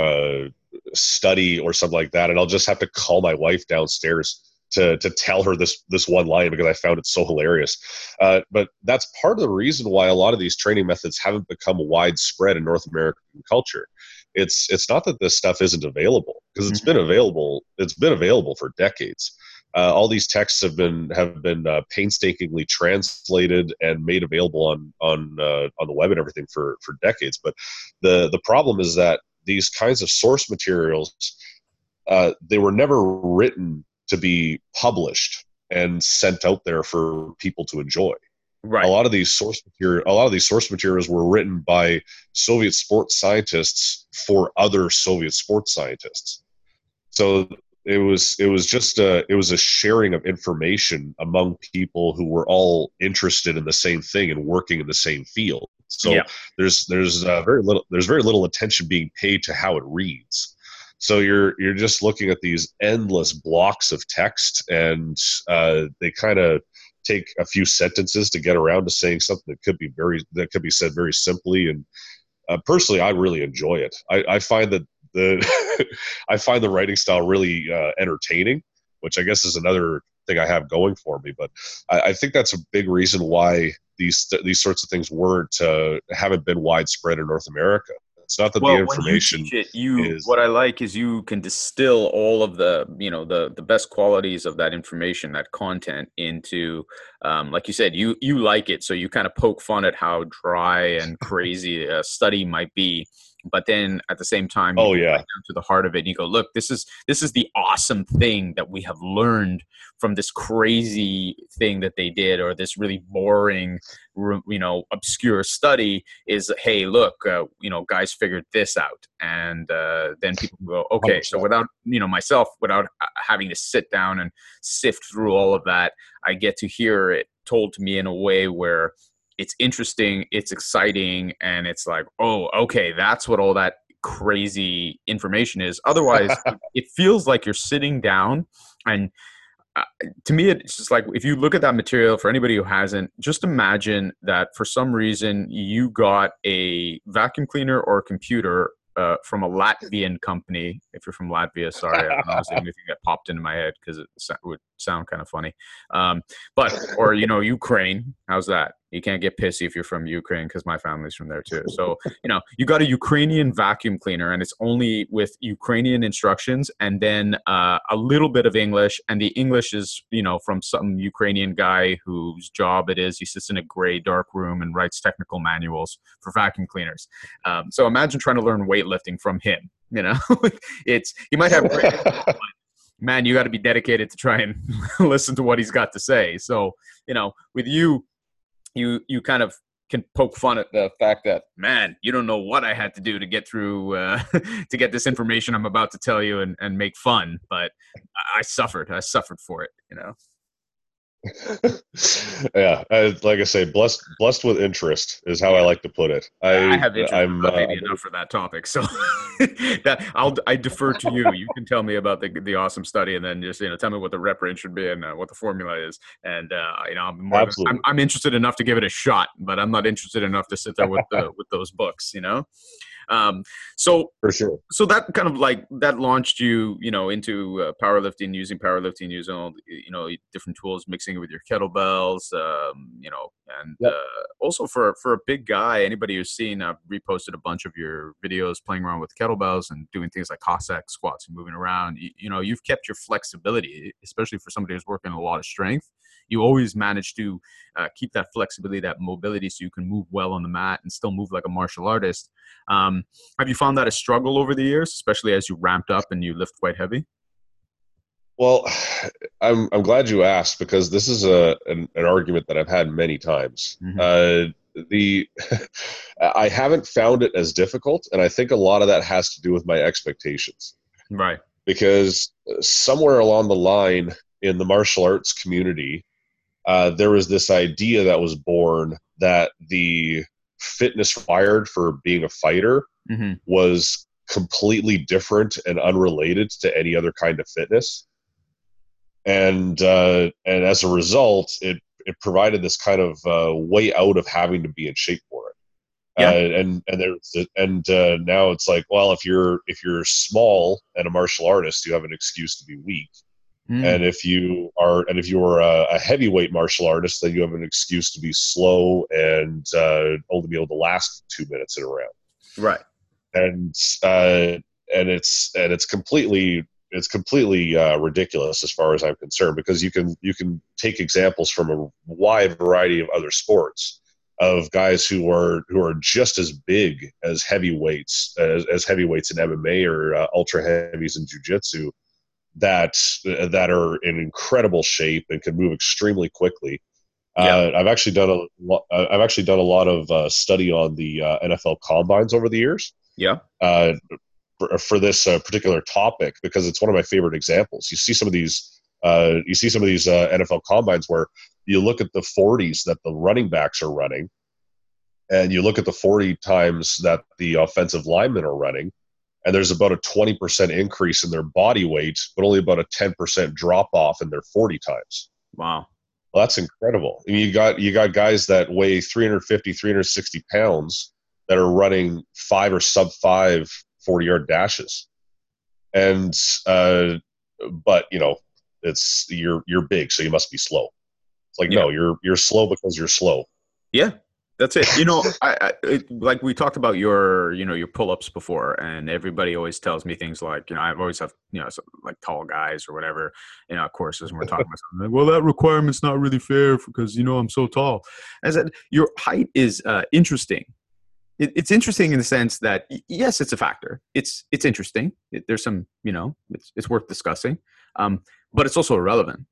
study or something like that, and I'll just have to call my wife downstairs to tell her this one line because I found it so hilarious. But that's part of the reason why a lot of these training methods haven't become widespread in North American culture. It's not that this stuff isn't available because it's been Mhm. available. It's been available for decades. All these texts have been painstakingly translated and made available on the web and everything for decades. But the problem is that these kinds of source materials they were never written to be published and sent out there for people to enjoy. Right. A lot of these source materials were written by Soviet sports scientists for other Soviet sports scientists. So it was a sharing of information among people who were all interested in the same thing and working in the same field. So Yeah. there's very little attention being paid to how it reads. So you're just looking at these endless blocks of text, and they kind of take a few sentences to get around to saying something that could be said very simply. And personally, I really enjoy it. I find that the I find the writing style really entertaining, which I guess is another thing I have going for me. But I think that's a big reason why these sorts of things haven't been widespread in North America. It's not that the Well, when you information teach it, is what I like is you can distill all of the, the best qualities of that information, that content into, like you said, you like it, so you kind of poke fun at how dry and crazy a study might be, but then at the same time you oh get right yeah, down to the heart of it and you go, look, this is the awesome thing that we have learned from this crazy thing that they did, or this really boring, obscure study is, hey, look, guys figured this out. And then people go, okay, so 100%. without, myself, without having to sit down and sift through all of that, I get to hear it told to me in a way where it's interesting, it's exciting, and it's like, oh, okay, that's what all that crazy information is. Otherwise, it feels like you're sitting down and uh, to me, it's just like, if you look at that material, for anybody who hasn't, just imagine that for some reason you got a vacuum cleaner or a computer from a Latvian company. If you're from Latvia, sorry, I don't know, it was the only thing that popped into my head because it would sound kind of funny. Or, Ukraine. How's that? You can't get pissy if you're from Ukraine because my family's from there too. So, you got a Ukrainian vacuum cleaner and it's only with Ukrainian instructions and then a little bit of English. And the English is, from some Ukrainian guy whose job it is. He sits in a gray, dark room and writes technical manuals for vacuum cleaners. So imagine trying to learn weightlifting from him. He might have great but man, you got to be dedicated to try and listen to what he's got to say. So, with you kind of can poke fun at the fact that, man, you don't know what I had to do to get through, to get this information I'm about to tell you and make fun. But I suffered for it, Yeah, like I say, blessed with interest is how I like to put it. I have interest, but maybe enough for that topic. So I defer to you. You can tell me about the awesome study, and then just tell me what the rep range should be and what the formula is. And I'm interested enough to give it a shot, but I'm not interested enough to sit there with those books. So for sure. So that kind of that launched you, into powerlifting, using all different tools, mixing it with your kettlebells, and yep. Also for a big guy, anybody who's seen, I've reposted a bunch of your videos playing around with kettlebells and doing things like Cossack squats and moving around. You've kept your flexibility, especially for somebody who's working a lot of strength. You always manage to keep that flexibility, that mobility, so you can move well on the mat and still move like a martial artist. Have you found that a struggle over the years, especially as you ramped up and you lift quite heavy? Well, I'm glad you asked, because this is an argument that I've had many times. Mm-hmm. I haven't found it as difficult, and I think a lot of that has to do with my expectations. Right. Because somewhere along the line in the martial arts community, there was this idea that was born that the fitness required for being a fighter mm-hmm. was completely different and unrelated to any other kind of fitness. And as a result, it provided this kind of way out of having to be in shape for it. Yeah. Now it's like, well, if you're small and a martial artist, you have an excuse to be weak. And if you are a heavyweight martial artist, then you have an excuse to be slow and only be able to last 2 minutes in a round. Right. And it's completely ridiculous as far as I'm concerned, because you can take examples from a wide variety of other sports of guys who are just as big as heavyweights in MMA or ultra heavies in jiu-jitsu, that are in incredible shape and can move extremely quickly. Yeah. I've actually done a lot of study on the NFL combines over the years. Yeah. For this particular topic, because it's one of my favorite examples. You see some of these NFL combines where you look at the 40s that the running backs are running, and you look at the 40 times that the offensive linemen are running, and there's about a 20% increase in their body weight, but only about a 10% drop off in their 40 times. Wow. Well, that's incredible. I mean, you got guys that weigh 350, 360 pounds that are running 5 or sub 5 40-yard dashes. And but it's you're big, so you must be slow. It's like, no, you're slow because you're slow. Yeah. That's it. Like we talked about your pull-ups before, and everybody always tells me things like, I've always have, like tall guys or whatever, courses, and we're talking about something like, well, that requirement's not really fair because, I'm so tall. I said, your height is interesting. It's interesting in the sense that, yes, it's a factor. It's interesting. There's some, it's worth discussing, but it's also irrelevant.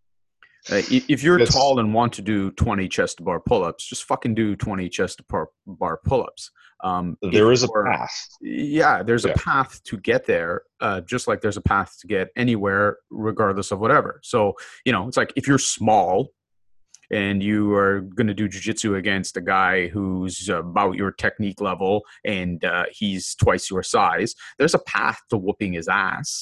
If you're tall and want to do 20 chest to bar pull-ups, just fucking do 20 chest to bar pull-ups. There is a path. Yeah, there's a path to get there, just like there's a path to get anywhere, regardless of whatever. So, it's like if you're small and you are going to do jiu-jitsu against a guy who's about your technique level and he's twice your size, there's a path to whooping his ass.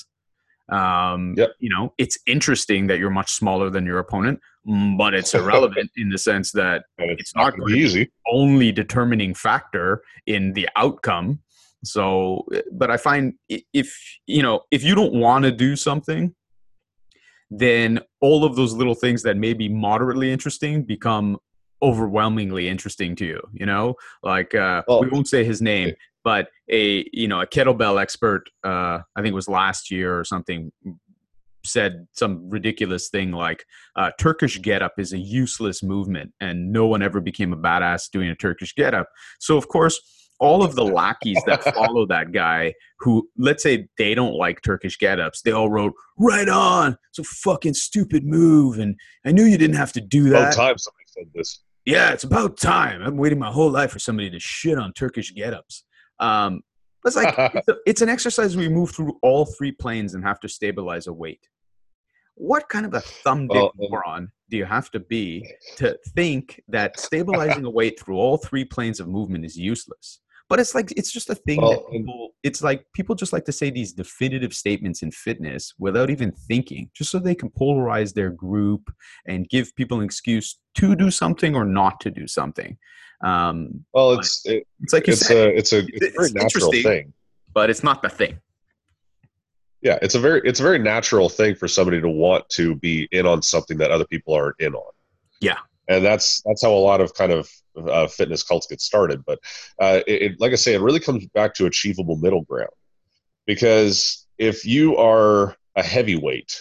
It's interesting that you're much smaller than your opponent, but it's irrelevant in the sense that it's not going to be easy. Only determining factor in the outcome. So, but I find if you don't want to do something, then all of those little things that may be moderately interesting become overwhelmingly interesting to you. You know, like we Well, won't say his name, but a kettlebell expert, I think it was last year or something, said some ridiculous thing like Turkish getup is a useless movement and no one ever became a badass doing a Turkish getup. So of course, all of the lackeys that follow that guy who, let's say they don't like Turkish getups, they all wrote, right on, it's a fucking stupid move. And I knew you didn't have to do about that. time somebody said this. Yeah, it's about time. I've been waiting my whole life for somebody to shit on Turkish getups. It's like, it's an exercise where you move through all three planes and have to stabilize a weight. What kind of a thumb dick Well, moron do you have to be to think that stabilizing a weight through all three planes of movement is useless? But it's like, it's just a thing that it's like people just like to say these definitive statements in fitness without even thinking, just so they can polarize their group and give people an excuse to do something or not to do something. well, it's like you said, it's a very natural thing. but it's not the thing. Yeah, it's a very natural thing for somebody to want to be in on something that other people aren't in on. Yeah, and that's how a lot of kind of fitness cults get started. But like I say, it really comes back to achievable middle ground. Because if you are a heavyweight,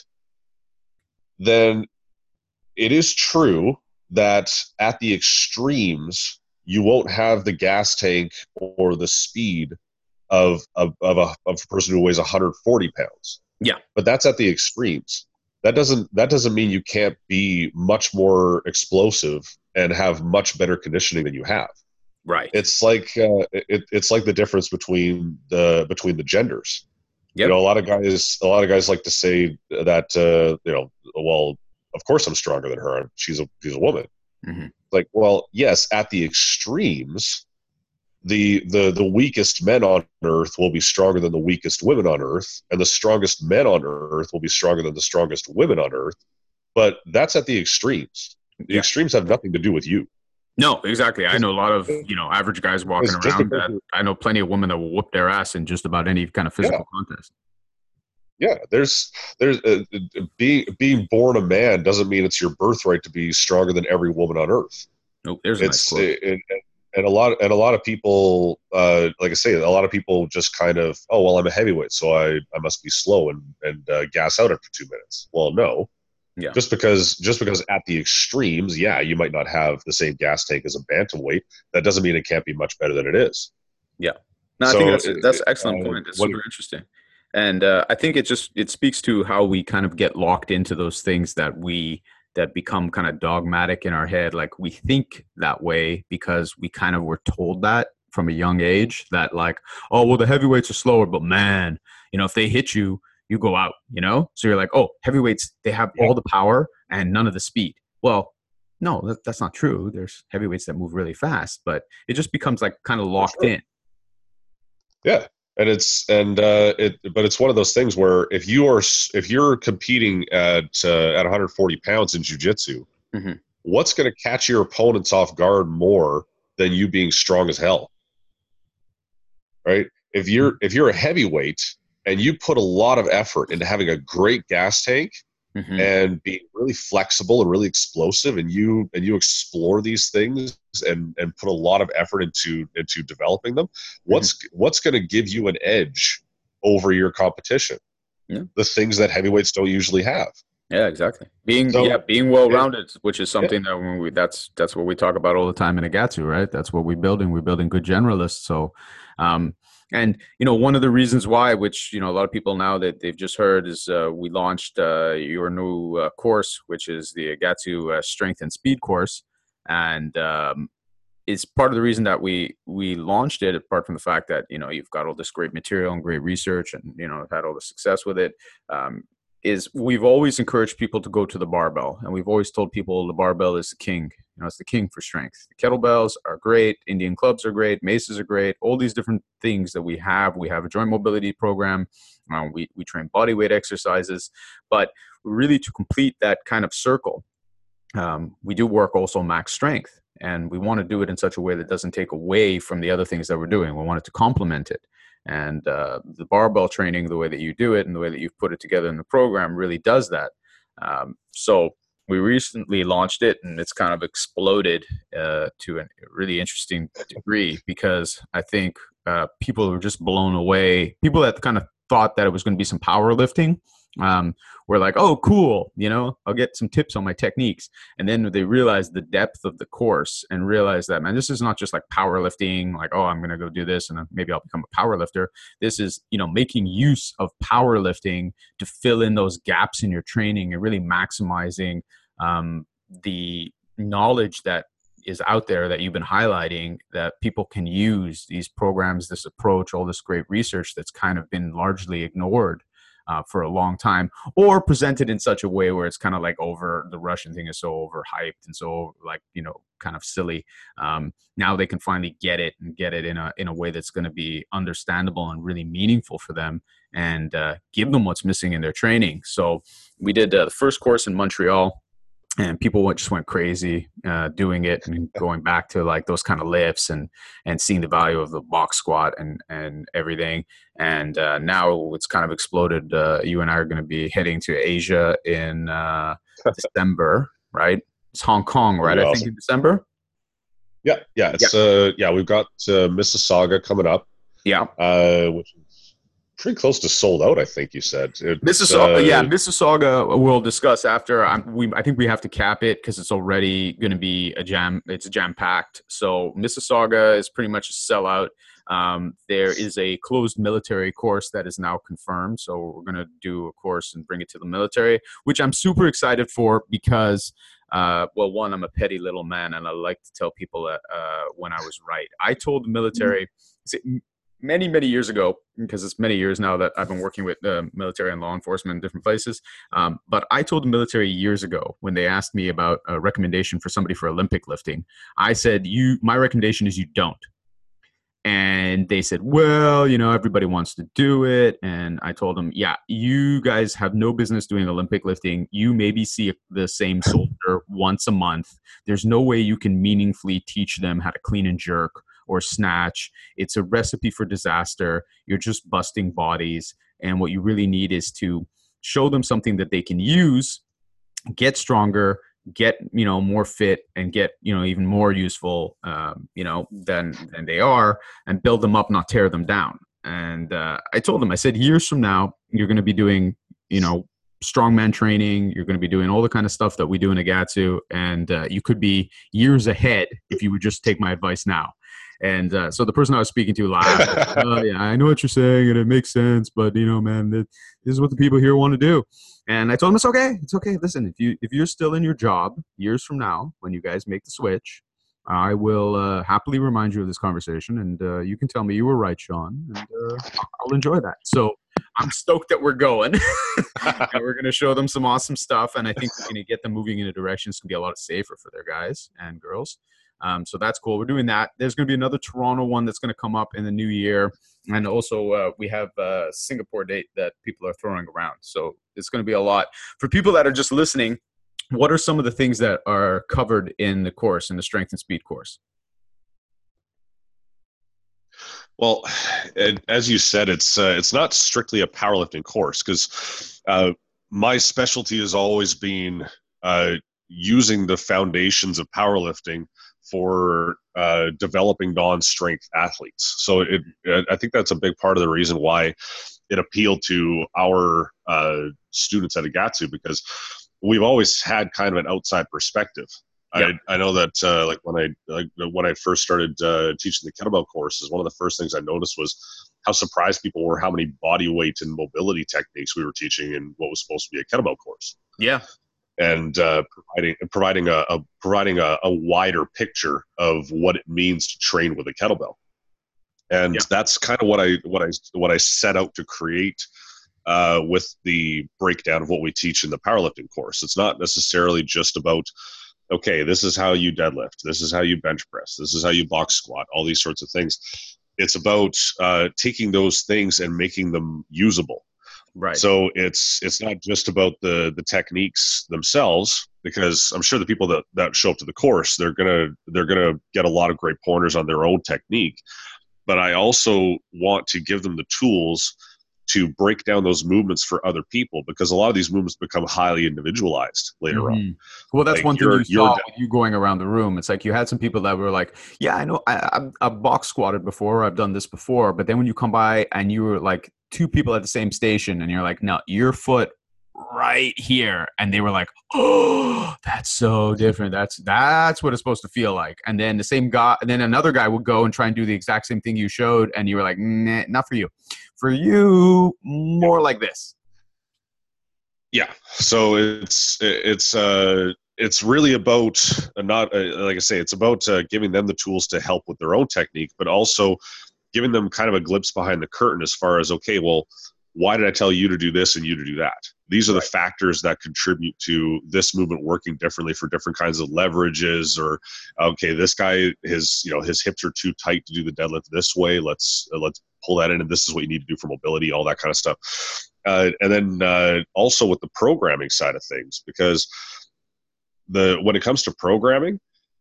then it is true that at the extremes you won't have the gas tank or the speed of a person who weighs 140 pounds. Yeah, but that's at the extremes. That doesn't mean you can't be much more explosive and have much better conditioning than you have. right. It's like it's like the difference between the genders. Yep. You know, a lot of guys like to say that well, of course I'm stronger than her. She's a woman. Mm-hmm. Like, well, yes, at the extremes, the weakest men on earth will be stronger than the weakest women on earth, and the strongest men on earth will be stronger than the strongest women on earth. But that's at the extremes. The extremes have nothing to do with you. No, exactly. I know a lot of average guys walking around that I know plenty of women that will whoop their ass in just about any kind of physical contest. Yeah, there's being born a man doesn't mean it's your birthright to be stronger than every woman on earth. Nope, there's a nice quote. And a lot of people, like I say, a lot of people just kind of, oh well, I'm a heavyweight, so I must be slow and gas out after 2 minutes. Well, no, just because at the extremes, yeah, you might not have the same gas tank as a bantamweight. That doesn't mean it can't be much better than it is. Yeah, no, so, I think that's an excellent point. It's super interesting, and I think it speaks to how we kind of get locked into those things that become kind of dogmatic in our head. Like we think that way because we kind of were told that from a young age that like, oh, well, the heavyweights are slower, but man, if they hit you, you go out, So you're like, oh, heavyweights, they have all the power and none of the speed. Well, no, that's not true. There's heavyweights that move really fast, but it just becomes like kind of locked in. Yeah. And but it's one of those things where if you're competing at 140 pounds in jiu-jitsu, mm-hmm. what's going to catch your opponents off guard more than you being strong as hell? Right? If you're a heavyweight and you put a lot of effort into having a great gas tank mm-hmm. and being really flexible and really explosive, and you explore these things and put a lot of effort into developing them, what's going to give you an edge over your competition? Yeah. The things that heavyweights don't usually have. Yeah, exactly. Being well-rounded, which is something that that's what we talk about all the time in Agatsu, right? That's what we're building. We're building good generalists. So, and one of the reasons why, which a lot of people now that they've just heard, is we launched your new course, which is the Agatsu Strength and Speed course, and it's part of the reason that we launched it. Apart from the fact that you've got all this great material and great research, and I've had all the success with it. Is we've always encouraged people to go to the barbell, and we've always told people the barbell is the king. It's the king for strength. The kettlebells are great. Indian clubs are great. Maces are great. All these different things that we have. We have a joint mobility program. We train body weight exercises, but really to complete that kind of circle, we do work also max strength, and we want to do it in such a way that doesn't take away from the other things that we're doing. We want it to complement it. And the barbell training, the way that you do it and the way that you've put it together in the program really does that. So we recently launched it, and it's kind of exploded to a really interesting degree, because I think people were just blown away. People that kind of thought that it was going to be some powerlifting were like, "Oh, cool! I'll get some tips on my techniques." And then they realized the depth of the course and realized that, man, this is not just like powerlifting. Like, oh, I'm going to go do this and then maybe I'll become a powerlifter. This is, making use of powerlifting to fill in those gaps in your training and really maximizing the knowledge that is out there that you've been highlighting, that people can use these programs, this approach, all this great research that's kind of been largely ignored for a long time, or presented in such a way where it's kind of like the Russian thing is so overhyped and so like, kind of silly. Now they can finally get it in a way that's going to be understandable and really meaningful for them, and give them what's missing in their training. So we did the first course in Montreal, and people just went crazy doing it and going back to like those kind of lifts and seeing the value of the box squat and everything. And now it's kind of exploded. You and I are going to be heading to Asia in December, right? It's Hong Kong, right? I think in December. Yeah. It's we've got Mississauga coming up. Yeah. Which is pretty close to sold out, I think you said. Mississauga we'll discuss after. I think we have to cap it because it's already going to be it's jam packed. So Mississauga is pretty much a sellout. There is a closed military course that is now confirmed. So we're going to do a course and bring it to the military, which I'm super excited for because, one, I'm a petty little man, and I like to tell people that when I was right. I told the military many, many years ago, because it's many years now that I've been working with the military and law enforcement in different places. But I told the military years ago when they asked me about a recommendation for somebody for Olympic lifting, I said, my recommendation is you don't. And they said, well, everybody wants to do it. And I told them, yeah, you guys have no business doing Olympic lifting. You maybe see the same soldier once a month. There's no way you can meaningfully teach them how to clean and jerk or snatch. It's a recipe for disaster. You're just busting bodies. And what you really need is to show them something that they can use, get stronger, get more fit, and get even more useful than they are, and build them up, not tear them down. And I told them, I said, years from now you're going to be doing strongman training, you're going to be doing all the kind of stuff that we do in Agatsu, and you could be years ahead if you would just take my advice now. And so the person I was speaking to laughed. Yeah, I know what you're saying, and it makes sense, but man, this is what the people here want to do. And I told him, it's okay. Listen, if you're still in your job years from now, when you guys make the switch, I will happily remind you of this conversation, and you can tell me you were right, Sean, and I'll enjoy that. So I'm stoked that we're going. And we're going to show them some awesome stuff, and I think we're going to get them moving in a direction that's going to be a lot safer for their guys and girls. So that's cool. We're doing that. There's going to be another Toronto one that's going to come up in the new year. And also we have a Singapore date that people are throwing around. So it's going to be a lot. For people that are just listening, what are some of the things that are covered in the course, in the Strength and Speed course? Well, as you said, it's not strictly a powerlifting course, because my specialty has always been using the foundations of powerlifting for developing non-strength athletes. So I think that's a big part of the reason why it appealed to our students at Agatsu, because we've always had kind of an outside perspective. Yeah. I know that when I first started teaching the kettlebell courses, one of the first things I noticed was how surprised people were how many body weight and mobility techniques we were teaching in what was supposed to be a kettlebell course. Yeah. And providing a wider picture of what it means to train with a kettlebell. And that's kind of what I set out to create with the breakdown of what we teach in the powerlifting course. It's not necessarily just about, okay, this is how you deadlift, this is how you bench press, this is how you box squat, all these sorts of things. It's about taking those things and making them usable. Right. So it's not just about the techniques themselves, because I'm sure the people that show up to the course, they're gonna get a lot of great pointers on their own technique. But I also want to give them the tools to break down those movements for other people, because a lot of these movements become highly individualized later on. Well, that's Like one thing you you're saw with you going around the room. It's like you had some people that were like, yeah, I know I've box squatted before, I've done this before. But then when you come by and you were like two people at the same station and you're like, no, your foot right here. And they were like, oh, that's so different. That's what it's supposed to feel like. And then the same guy, and then another guy would go and try and do the exact same thing you showed. And you were like, nah, not for you. For you, more like this. Yeah. So it's really about not like I say, it's about giving them the tools to help with their own technique, but also giving them kind of a glimpse behind the curtain as far as, okay, well, why did I tell you to do this and you to do that? These are the factors that contribute to this movement working differently for different kinds of leverages. Or, okay, this guy, his hips are too tight to do the deadlift this way. Let's pull that in, and this is what you need to do for mobility, all that kind of stuff. And then also with the programming side of things, because when it comes to programming,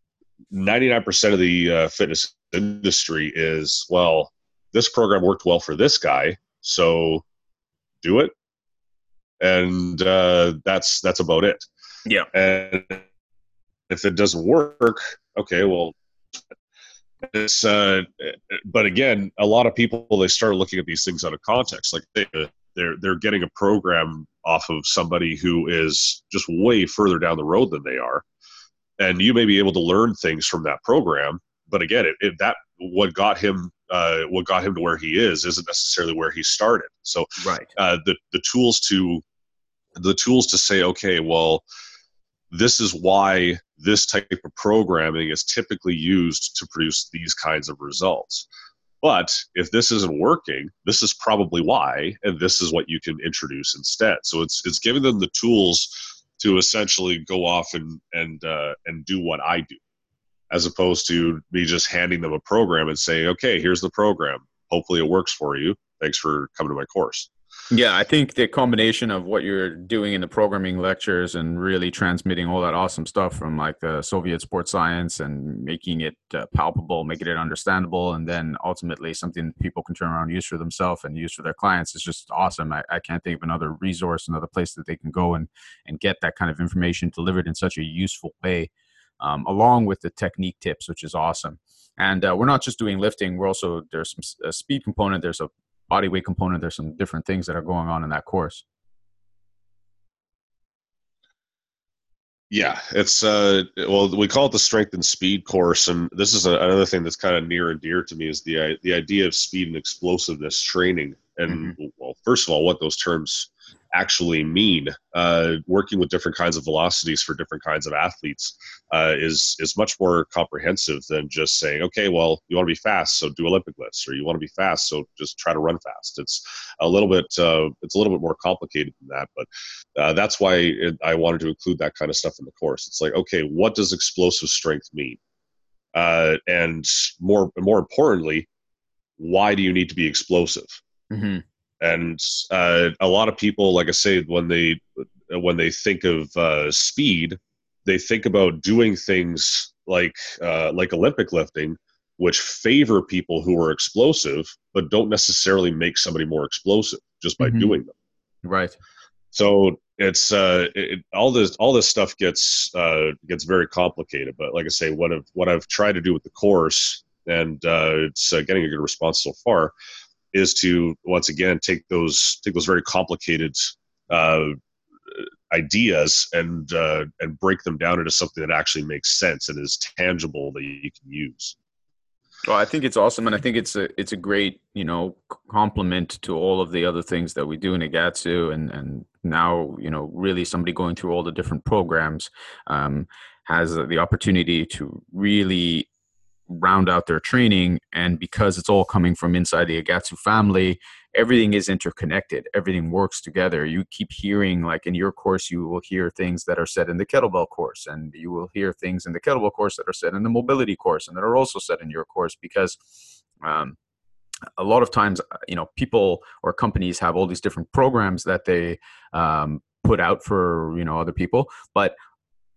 99% of the fitness industry is, well, this program worked well for this guy, so do it, and that's about it. Yeah. And if it doesn't work, okay, well, it's but again, a lot of people, they start looking at these things out of context. Like they're getting a program off of somebody who is just way further down the road than they are, and you may be able to learn things from that program, but again, what got him to where he is isn't necessarily where he started. So Right. The tools to say, okay, well, this is why this type of programming is typically used to produce these kinds of results. But if this isn't working, this is probably why, and this is what you can introduce instead. So it's giving them the tools to essentially go off and do what I do, as opposed to me just handing them a program and saying, okay, here's the program. Hopefully it works for you. Thanks for coming to my course. Yeah, I think the combination of what you're doing in the programming lectures and really transmitting all that awesome stuff from like the Soviet sports science and making it palpable, making it understandable, and then ultimately something people can turn around and use for themselves and use for their clients is just awesome. I can't think of another resource, another place that they can go and get that kind of information delivered in such a useful way, along with the technique tips, which is awesome. And we're not just doing lifting. We're also, there's some speed component. There's a body weight component. There's some different things that are going on in that course. Yeah, it's well, we call it the strength and speed course, and this is another thing that's kind of near and dear to me, is the idea of speed and explosiveness training. And well, first of all, what those terms actually mean. Working with different kinds of velocities for different kinds of athletes is much more comprehensive than just saying, okay, well, you want to be fast, so do Olympic lifts, or you want to be fast, so just try to run fast. It's a little bit more complicated than that, but that's why I wanted to include that kind of stuff in the course. It's like, okay, what does explosive strength mean? And more importantly, why do you need to be explosive? Mm-hmm. And a lot of people, like I say, when they think of speed, they think about doing things like Olympic lifting, which favor people who are explosive, but don't necessarily make somebody more explosive just by doing them. Right. So it's all this stuff gets very complicated. But like I say, what I've tried to do with the course, and it's getting a good response so far, is to once again take those very complicated ideas and break them down into something that actually makes sense and is tangible that you can use. Well, I think it's awesome, and I think it's a great, complement to all of the other things that we do in Igatsu, and now, really somebody going through all the different programs has the opportunity to really round out their training. And because it's all coming from inside the Igatsu family, everything is interconnected. Everything works together. You keep hearing, like in your course, you will hear things that are said in the kettlebell course, and you will hear things in the kettlebell course that are said in the mobility course, and that are also said in your course, because a lot of times, people or companies have all these different programs that they put out for, other people, but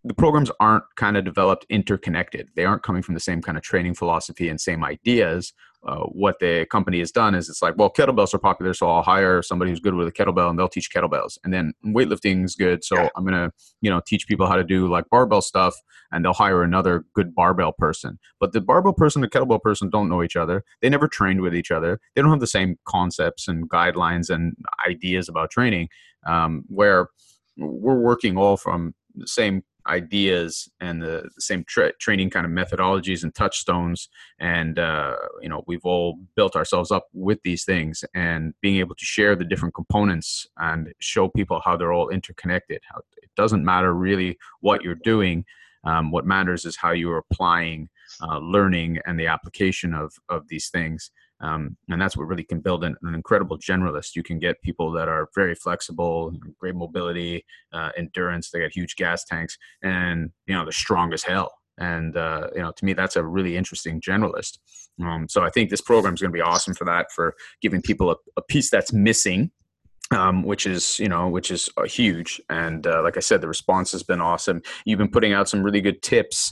the programs aren't kind of developed interconnected. They aren't coming from the same kind of training philosophy and same ideas. What the company has done is it's like, well, kettlebells are popular, so I'll hire somebody who's good with a kettlebell and they'll teach kettlebells. And then weightlifting is good, so I'm going to, teach people how to do like barbell stuff, and they'll hire another good barbell person. But the barbell person and the kettlebell person don't know each other. They never trained with each other. They don't have the same concepts and guidelines and ideas about training, where we're working all from the same ideas and the same training kind of methodologies and touchstones. And, we've all built ourselves up with these things, and being able to share the different components and show people how they're all interconnected. How it doesn't matter really what you're doing. What matters is how you're applying learning and the application of these things. And that's what really can build an incredible generalist. You can get people that are very flexible, great mobility, endurance. They got huge gas tanks, and they're strong as hell. And to me, that's a really interesting generalist. So I think this program is going to be awesome for that, for giving people a piece that's missing. Which is huge. And like I said, the response has been awesome. You've been putting out some really good tips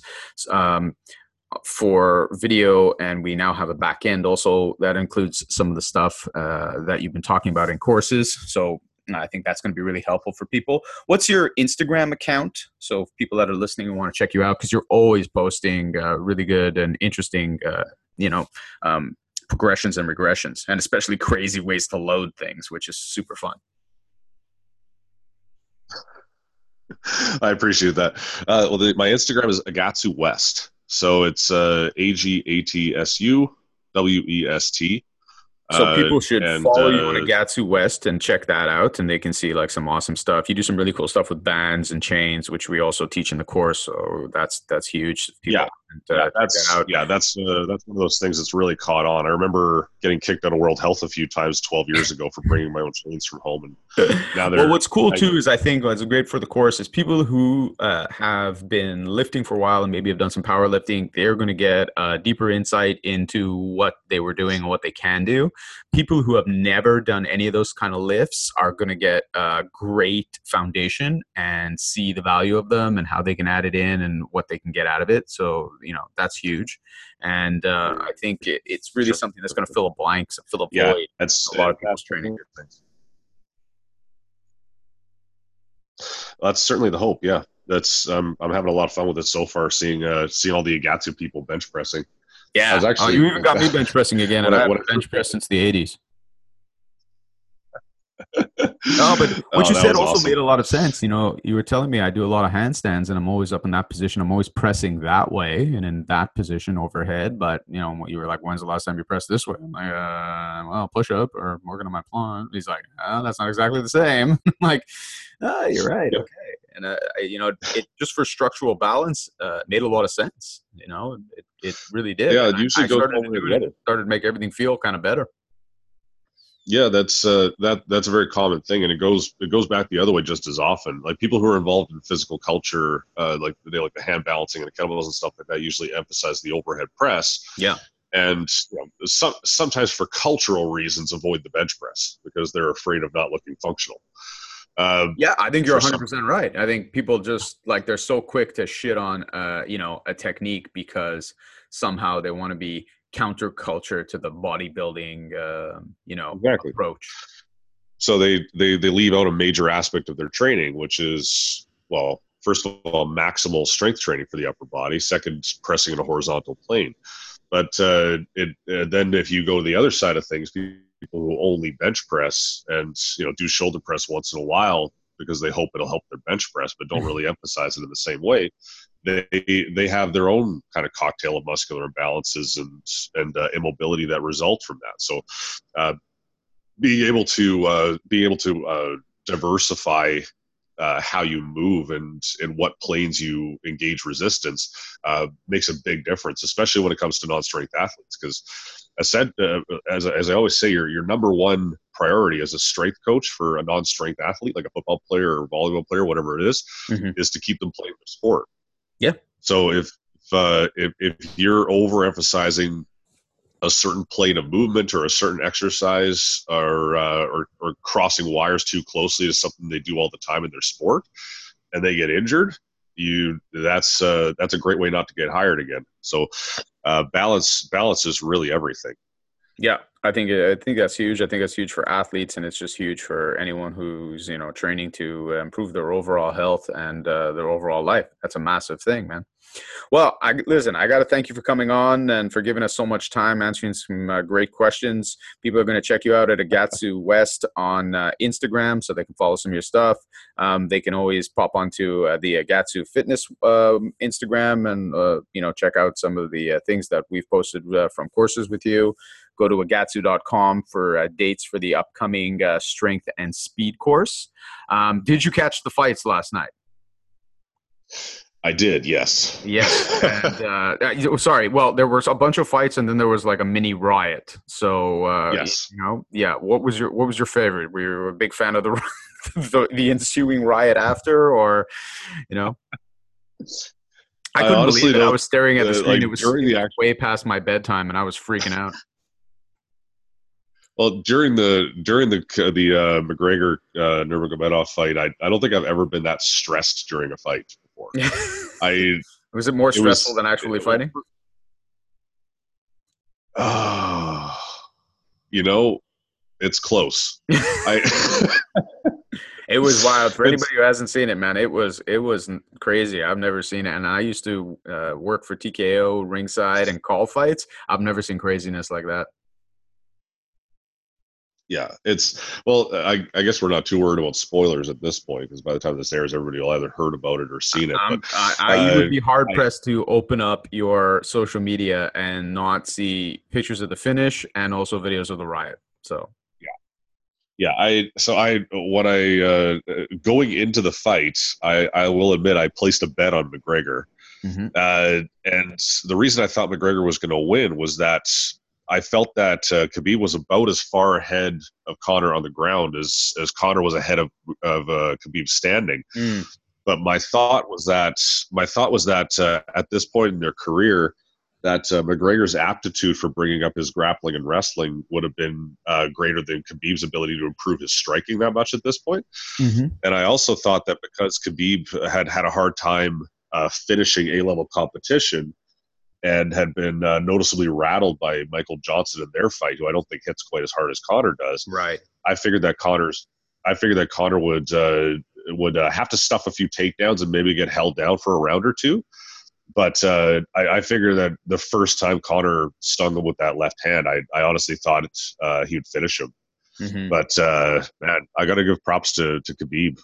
for video, and we now have a back end also that includes some of the stuff that you've been talking about in courses. So I think that's going to be really helpful for people. What's your Instagram account? So if people that are listening and want to check you out, because you're always posting really good and interesting, progressions and regressions, and especially crazy ways to load things, which is super fun. I appreciate that. My Instagram is Agatsu West. So it's AGATSUWEST. So people should follow you on Agatsu West and check that out, and they can see like some awesome stuff. You do some really cool stuff with bands and chains, which we also teach in the course. So that's huge. People that's one of those things that's really caught on. I remember getting kicked out of World Health a few times 12 years ago for bringing my own chains from home, and now they're. Well, what's cool too is I think what's great for the course is people who have been lifting for a while and maybe have done some powerlifting. They're going to get a deeper insight into what they were doing and what they can do. People who have never done any of those kind of lifts are going to get a great foundation and see the value of them and how they can add it in and what they can get out of it. So, that's huge. And I think it's really something that's going to fill a blank, fill a void. That's a lot of people's training. That's certainly the hope. Yeah, that's I'm having a lot of fun with it so far. Seeing all the Agatsu people bench pressing. Yeah, you even got me bench pressing again, and I haven't bench pressed since the 80s. No, but what you said also awesome. Made a lot of sense. You were telling me I do a lot of handstands, and I'm always up in that position. I'm always pressing that way and in that position overhead. But you were like, "When's the last time you pressed this way?" I'm like, "Well, push up or working on my plank." He's like, "That's not exactly the same." I'm like, "Oh, you're right. Okay." And it just for structural balance made a lot of sense. It really did. Yeah, it usually goes started to make everything feel kind of better. Yeah, that's a very common thing, and it goes back the other way just as often. Like people who are involved in physical culture, like the hand balancing and the kettlebells and stuff like that, usually emphasize the overhead press. Yeah, and sometimes for cultural reasons avoid the bench press because they're afraid of not looking functional. Yeah, I think you're 100% right. I think people just they're so quick to shit on a technique because somehow they want to be counterculture to the bodybuilding exactly. approach. So they leave out a major aspect of their training, which is, well, first of all, maximal strength training for the upper body, second, pressing in a horizontal plane. But then if you go to the other side of things, people who only bench press and do shoulder press once in a while because they hope it'll help their bench press, but don't really emphasize it in the same way. They have their own kind of cocktail of muscular imbalances and immobility that result from that. So being able to diversify how you move and in what planes you engage resistance makes a big difference, especially when it comes to non-strength athletes. Because as I always say, your number one priority as a strength coach for a non-strength athlete, like a football player or volleyball player, whatever it is to keep them playing the sport. Yeah. So if you're overemphasizing a certain plane of movement or a certain exercise or crossing wires too closely to something they do all the time in their sport, and they get injured, that's a great way not to get hired again. So balance is really everything. Yeah, I think that's huge. I think that's huge for athletes, and it's just huge for anyone who's training to improve their overall health and their overall life. That's a massive thing, man. Well, listen. I got to thank you for coming on and for giving us so much time, answering some great questions. People are going to check you out at Agatsu West on Instagram, so they can follow some of your stuff. They can always pop onto the Agatsu Fitness Instagram and check out some of the things that we've posted from courses with you. Go to agatsu.com for dates for the upcoming strength and speed course. Did you catch the fights last night? I did, yes. Yes. And, sorry. Well, there was a bunch of fights, and then there was like a mini riot. So, yes. Yeah. What was your favorite? Were you a big fan of the ensuing riot after, or I couldn't believe it. I was staring at the screen. It was way past my bedtime, and I was freaking out. Well, during the McGregor Nurmagomedov fight, I don't think I've ever been that stressed during a fight before. Was it more stressful than actually fighting? It's close. It was wild for anybody who hasn't seen it, man. It was crazy. I've never seen it, and I used to work for TKO ringside and call fights. I've never seen craziness like that. Yeah, I guess we're not too worried about spoilers at this point, because by the time this airs, everybody will either heard about it or seen it. You would be hard pressed to open up your social media and not see pictures of the finish and also videos of the riot. So going into the fight, I will admit I placed a bet on McGregor, and the reason I thought McGregor was going to win was that I felt that Khabib was about as far ahead of Conor on the ground as Conor was ahead of Khabib standing. But my thought was that at this point in their career, that McGregor's aptitude for bringing up his grappling and wrestling would have been greater than Khabib's ability to improve his striking that much at this point. And I also thought that because Khabib had a hard time finishing A-level competition, and had been noticeably rattled by Michael Johnson in their fight, who I don't think hits quite as hard as Conor does. Right. I figured that Conor would have to stuff a few takedowns and maybe get held down for a round or two. But I figured that the first time Conor stung him with that left hand, I honestly thought he would finish him. But man, I got to give props to Khabib.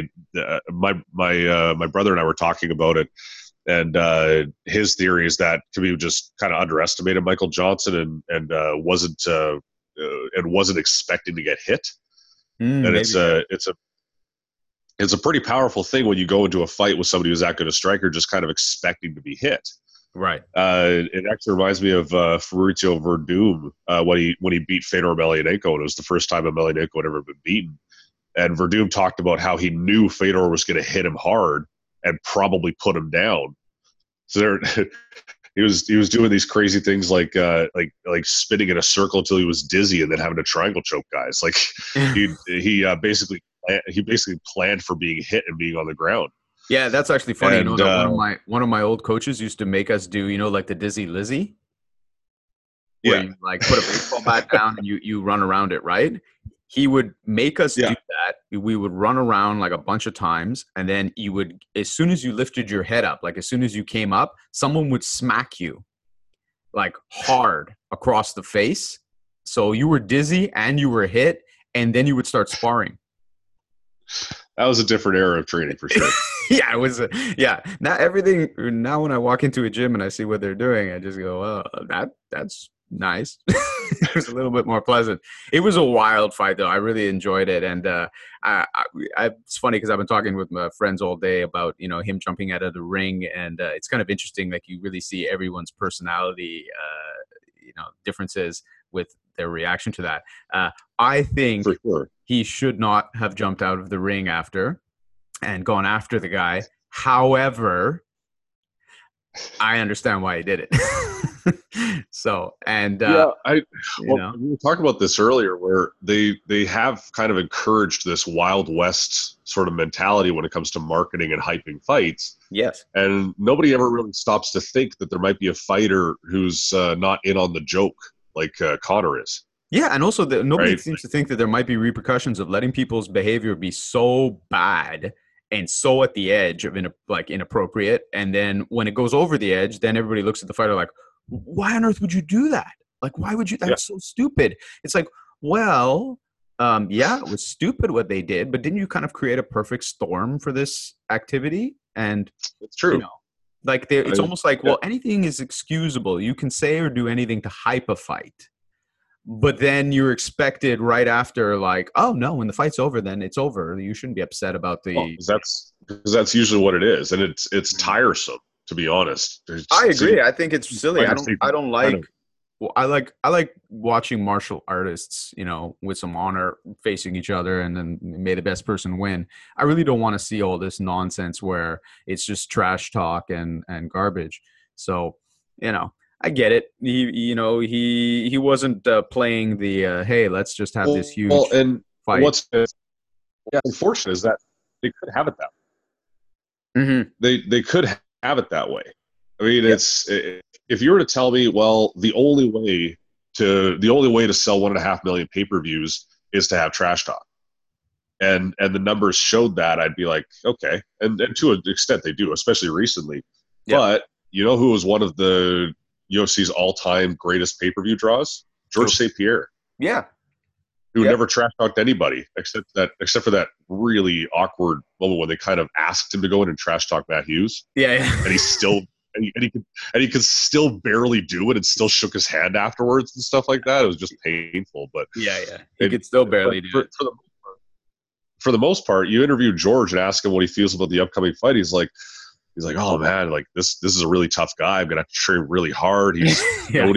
My brother and I were talking about it. And his theory is that Khabib just kind of underestimated Michael Johnson and wasn't expecting to get hit. And it's a pretty powerful thing when you go into a fight with somebody who's that good a striker, just kind of expecting to be hit. Right. It actually reminds me of Fabrizio Verdum when he beat Fedor Emelianenko, and it was the first time Emelianenko had ever been beaten. And Verdum talked about how he knew Fedor was going to hit him hard and probably put him down. So he was doing these crazy things like spinning in a circle until he was dizzy and then having to triangle choke guys. Like he basically planned for being hit and being on the ground. Yeah, that's actually funny. And, one of my old coaches used to make us do like the Dizzy Lizzy. Where you like put a baseball bat down and you run around it, right? He would make us do that. We would run around like a bunch of times, and then as soon as you lifted your head up, like as soon as you came up, someone would smack you like hard across the face. So you were dizzy and you were hit, and then you would start sparring. That was a different era of training for sure. Yeah, it was. Now when I walk into a gym and I see what they're doing, I just go, "Oh, that's nice." It was a little bit more pleasant. It was a wild fight, though. I really enjoyed it, and it's funny because I've been talking with my friends all day about him jumping out of the ring, and it's kind of interesting. Like you really see everyone's personality, differences with their reaction to that. I think for sure he should not have jumped out of the ring after and gone after the guy. However, I understand why he did it. So, and Yeah, you well, know, we were talking about this earlier, where they have kind of encouraged this Wild West sort of mentality when it comes to marketing and hyping fights, yes. and nobody ever really stops to think that there might be a fighter who's not in on the joke like Connor is, Yeah, and also nobody right? seems to think that there might be repercussions of letting people's behavior be so bad and so at the edge of like inappropriate, and then when it goes over the edge, then everybody looks at the fighter like, "Why on earth would you do that? Like, why would you? Yeah, That's so stupid." It's like, well, yeah, it was stupid what they did, but didn't you kind of create a perfect storm for this activity? And it's you true. know, like I, it's almost like, yeah, well, anything is excusable. You can say or do anything to hype a fight, but then you're expected right after, like, oh no, when the fight's over, then it's over. You shouldn't be upset about well, the. 'cause that's usually what it is, and it's Mhm. tiresome, to be honest. There's I just agree. seeing I think it's silly. I fighters don't. take I don't kind like. of. Well, I like watching martial artists, with some honor facing each other, and then may the best person win. I really don't want to see all this nonsense where it's just trash talk and garbage. So, you know, I get it. He wasn't playing the hey, let's just have this Well, huge and fight. what's unfortunate is that they could have it that Hmm. they could have it that way. I mean, Yeah. it's if you were to tell me, well, the only way to sell 1.5 million pay-per-views is to have trash talk, and the numbers showed that, I'd be like, okay, and to an extent they do, especially recently. Yeah. But you know who was one of the UFC's all-time greatest pay-per-view draws? George True. St. Pierre, Yeah. who Yeah. never trash talked anybody except for that really awkward moment when they kind of asked him to go in and trash talk Matt Hughes, Yeah. and he Yeah. still and he could still barely do it and still shook his hand afterwards and stuff like that. It was just painful, but Yeah. Yeah. He it, could still but barely do it. for the most part, you interview George and ask him what he feels about the upcoming fight. He's like, oh man, like this is a really tough guy. I'm gonna have to train really hard. He's Yeah.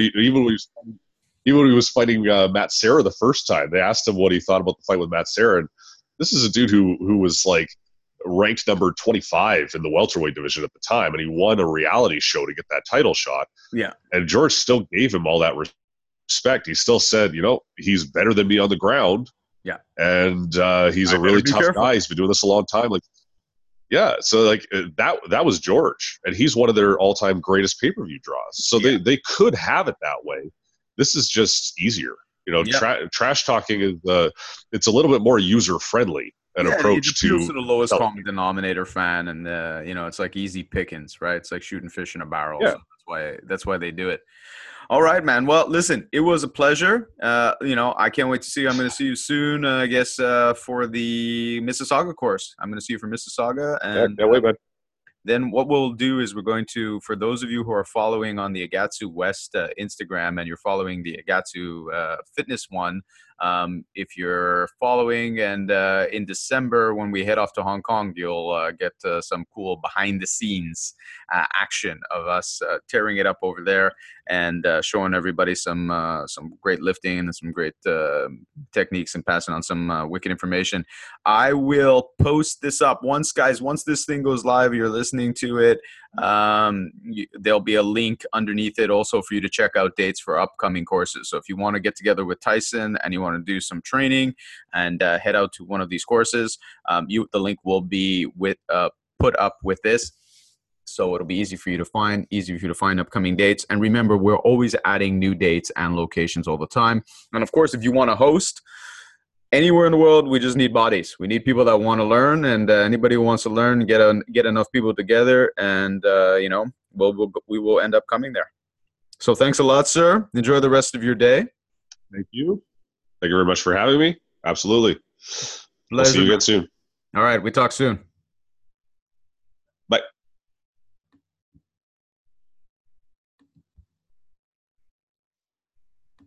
even when he was fighting Matt Serra the first time, they asked him what he thought about the fight with Matt Serra. And this is a dude who was like ranked number 25 in the welterweight division at the time, and he won a reality show to get that title shot. Yeah. And George still gave him all that respect. He still said, he's better than me on the ground, Yeah. and he's I a better really be tough careful. guy. He's been doing this a long time. Like, yeah, so like that was George, and he's one of their all-time greatest pay-per-view draws. So Yeah. they could have it that way. This is just easier. Yeah. Trash talking is it's a little bit more user friendly an Yeah, it approach appeals to to the lowest selling common people. denominator fan, and it's like easy pickings, right? It's like shooting fish in a barrel. Yeah, So that's why they do it. All right, man. Well, listen, it was a pleasure. I can't wait to see you. I'm going to see you soon, I guess, for the Mississauga course. I'm going to see you for Mississauga, yeah, and can't wait, man. then what we'll do is we're going to, for those of you who are following on the Agatsu West Instagram, and you're following the Agatsu Fitness one, if you're following, and in December when we head off to Hong Kong, you'll get some cool behind the scenes action of us tearing it up over there and showing everybody some great lifting and some great techniques and passing on some wicked information. I will post this up once this thing goes live, you're listening to it. There'll be a link underneath it also for you to check out dates for upcoming courses. So if you want to get together with Tyson and you want to do some training and head out to one of these courses, the link will be put up with this. So it'll be easy for you to find upcoming dates. And remember, we're always adding new dates and locations all the time. And of course, if you want to host anywhere in the world, we just need bodies. We need people that want to learn, and anybody who wants to learn, get enough people together, and we will end up coming there. So thanks a lot, sir. Enjoy the rest of your day. Thank you. Thank you very much for having me. Absolutely. We'll see Pleasure, you man. again soon. All right, we talk soon.